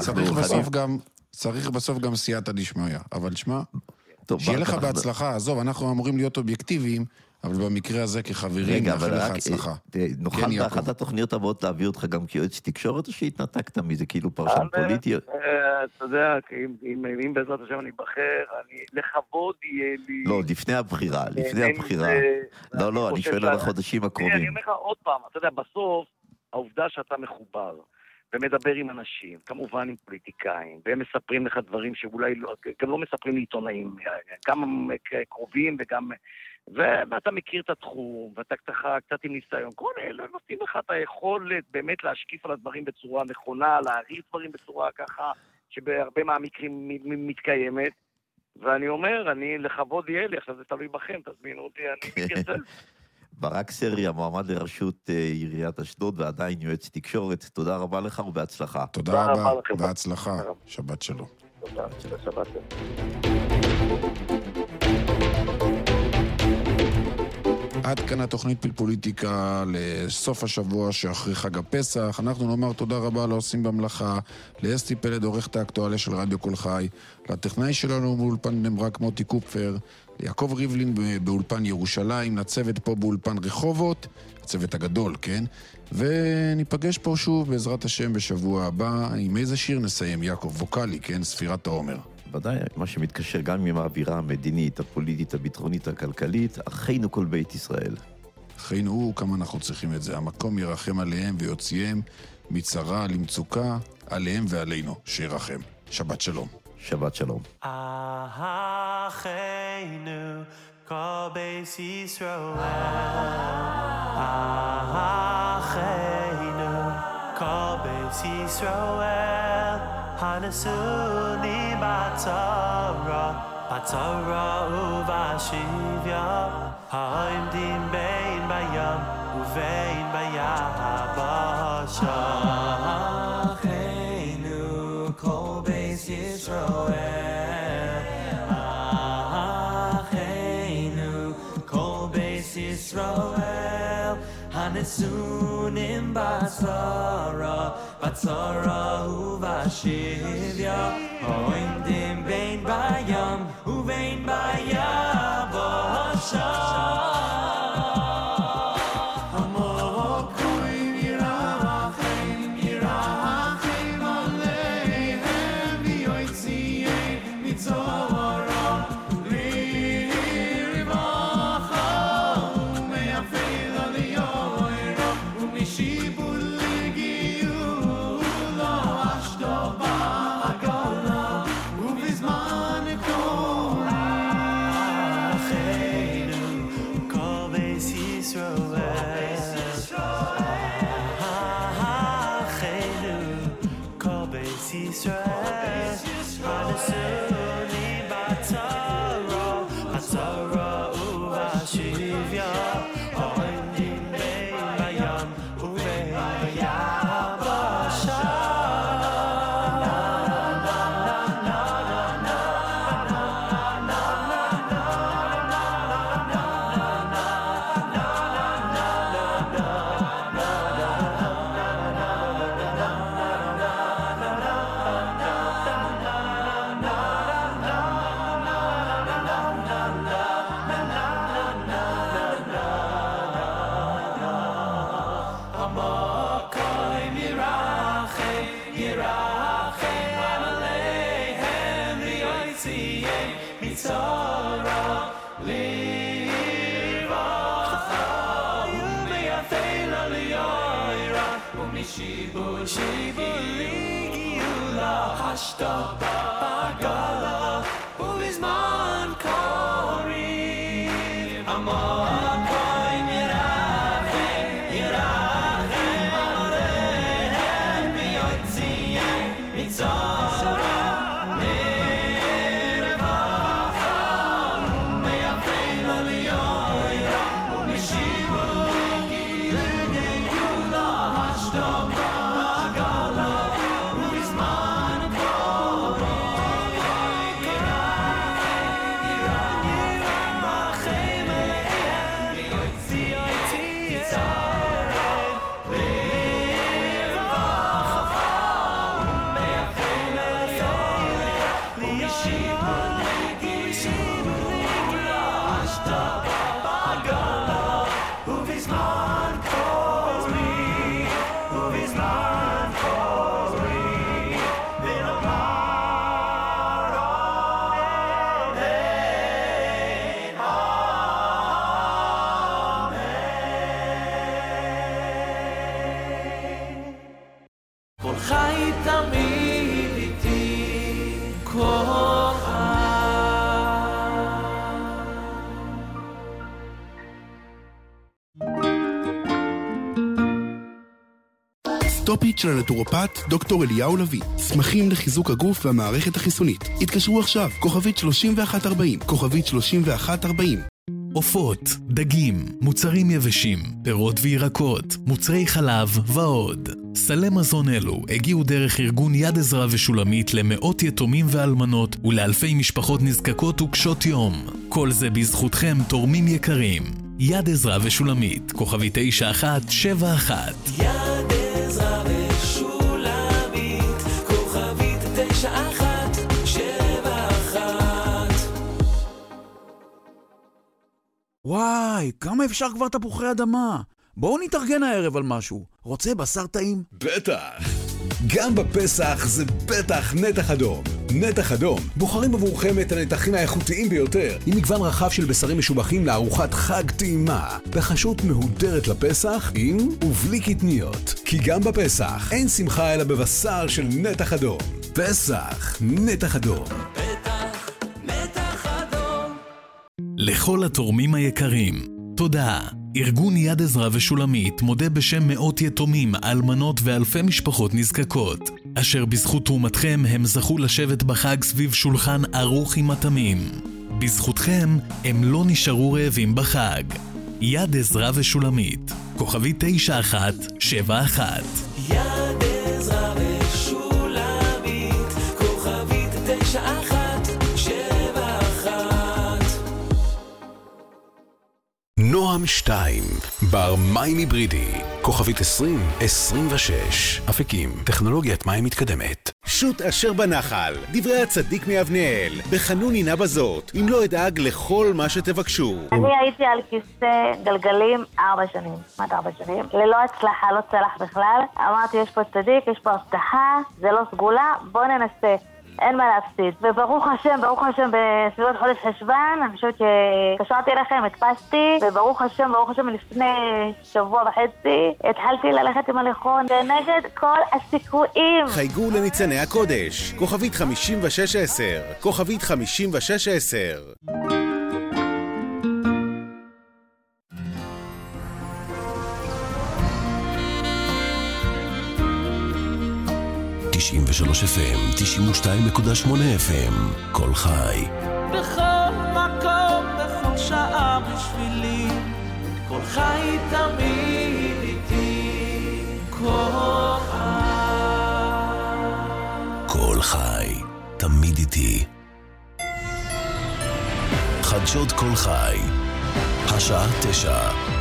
צריך בסוף גם סייעתא דשמיא. אבל שמע, שיהיה לך בהצלחה. עזוב, אנחנו אמורים להיות אובייקטיביים, אבל במקרה הזה כחברים נאחל לך הצלחה. נוכל באחת התוכניות הבאות להביא אותך גם כיועץ תקשורת, או שהתנתקת מזה כאילו פרשן פוליטי? אתה יודע, אם בעזרת השם אני אבחר, לכבוד יהיה לי... לא, לפני הבחירה. לא, אני שואל על החודשים הקרובים. אני אומר לך עוד פעם, אתה יודע, בסוף, העובדה שאתה מחובר ומדבר עם אנשים, כמובן עם פוליטיקאים, והם מספרים לך דברים שאולי גם לא מספרים לעיתונאים, גם קרובים וגם... ואתה מכיר את התחום, ואתה קצת עם ניסיון. כל אלה נותנים לך את היכולת באמת להשקיף על הדברים בצורה נכונה, להעריך דברים בצורה ככה, שבהרבה מהמקרים מתקיימת. ואני אומר, אני לכבוד יהיה לי, עכשיו זה תלוי בכם, תזמינו אותי, אני מתייצב. ברק סרי, המועמד לראשות עיריית אשדוד, ועדיין יועץ תקשורת. תודה רבה לך ובהצלחה. תודה רבה, בהצלחה. שבת שלום. תודה, שבת שלום. עד כאן התוכנית פלפוליטיקה לסוף השבוע שאחרי חג הפסח. אנחנו נאמר תודה רבה לעושים במלאכה, לאסתי פלד עורכת האקטואליה של רדיו כל חי, לטכנאי שלנו באולפן נמרק מוטי קופפר, ליעקב ריבלין באולפן ירושלים, לצוות פה באולפן רחובות, הצוות הגדול, כן? וניפגש פה שוב בעזרת השם בשבוע הבא. עם איזה שיר נסיים, יעקב? ווקלי, כן? ספירת העומר. ודאי, מה שמתקשר גם עם האווירה המדינית, הפוליטית, הביטחונית, הכלכלית, אחינו כל בית ישראל. אחינו, כמה אנחנו צריכים את זה. המקום ירחם עליהם ויוציאם מצרה למצוקה, עליהם ועלינו, שירחם. שבת שלום. שבת שלום. אחינו כל בית ישראל, אחינו כל בית ישראל, הנסוני בצרה ובשביה, העומדים בין בים ובין ביבשה. אחינו כל בית ישראל, אחינו כל בית ישראל, הנסונים בצרה ובשביה, העומדים בין בים ובין ביבשה. כל סטופית של הנטורופט דוקטור אליהו לוי. צמחים לחיזוק הגוף והמערכת החיסונית. התקשרו עכשיו, כוכבית 3140, כוכבית 3140. עופות, דגים, מוצרים יבשים, פירות וירקות, מוצרי חלב ועוד. סלי מזון אלו הגיעו דרך ארגון יד עזרא ושולמית למאות יתומים ואלמנות ולאלפי משפחות נזקקות וקשות יום. כל זה בזכותכם תורמים יקרים. יד עזרא ושולמית, כוכבית 9171. יד עזרא ושולמית, כוכבית 9171. וואי, כמה אפשר כבר תפוחי אדמה? בואו נתארגן הערב על משהו. רוצה בשר טעים? בטח. גם בפסח זה בטח נתח אדום. נתח אדום בוחרים עבורכם את הנתחים האיכותיים ביותר, עם מגוון רחב של בשרים משובחים לארוחת חג טעימה, בחשות מהודרת לפסח, עם ובלי קטניות. כי גם בפסח אין שמחה אלא בבשר של נתח אדום. פסח, נתח אדום. בטח, נתח אדום. לכל התורמים היקרים, תודה. ארגון יד עזרא ושולמית מודה בשם מאות יתומים, אלמנות ואלפי משפחות נזקקות, אשר בזכות תרומתכם הם זכו לשבת בחג סביב שולחן ערוך עם מטעמים. בזכותכם הם לא נשארו רעבים בחג. יד עזרא ושולמית, כוכבית 9171. יד עזרא ושולמית, כוכבית 9171. נועם 2, בר מים היברידי, כוכבית 2026, אפיקים, טכנולוגיית מים מתקדמת. שוט אשר בנחל, דברי הצדיק מאבנאל, בחנוני נא בזאת, אם לא אדאג לכל מה שתבקשו. אני הייתי על כיסא גלגלים 4 שנים, כמעט 4 שנים, ללא הצלחה, לא צלח בכלל. אמרתי, יש פה צדיק, יש פה הבטחה, זה לא סגולה, בוא ננסה. אין מה להפסיד. וברוך השם, בסביבות חודש חשבן, אני חושבת שקשרתי אליכם, הדפסתי, וברוך השם, לפני שבוע וחצי, התחלתי ללכת עם הלכון, ונגד כל הסיכויים. חייגו לניצני הקודש, כוכבית 5610, כוכבית 5610. 93 FM, 92.8 FM, כל חי. בכל מקום, בכל שעה בשבילי, כל חי תמיד איתי, כל חי. כל חי, תמיד איתי. חדשות כל חי, השעה 9.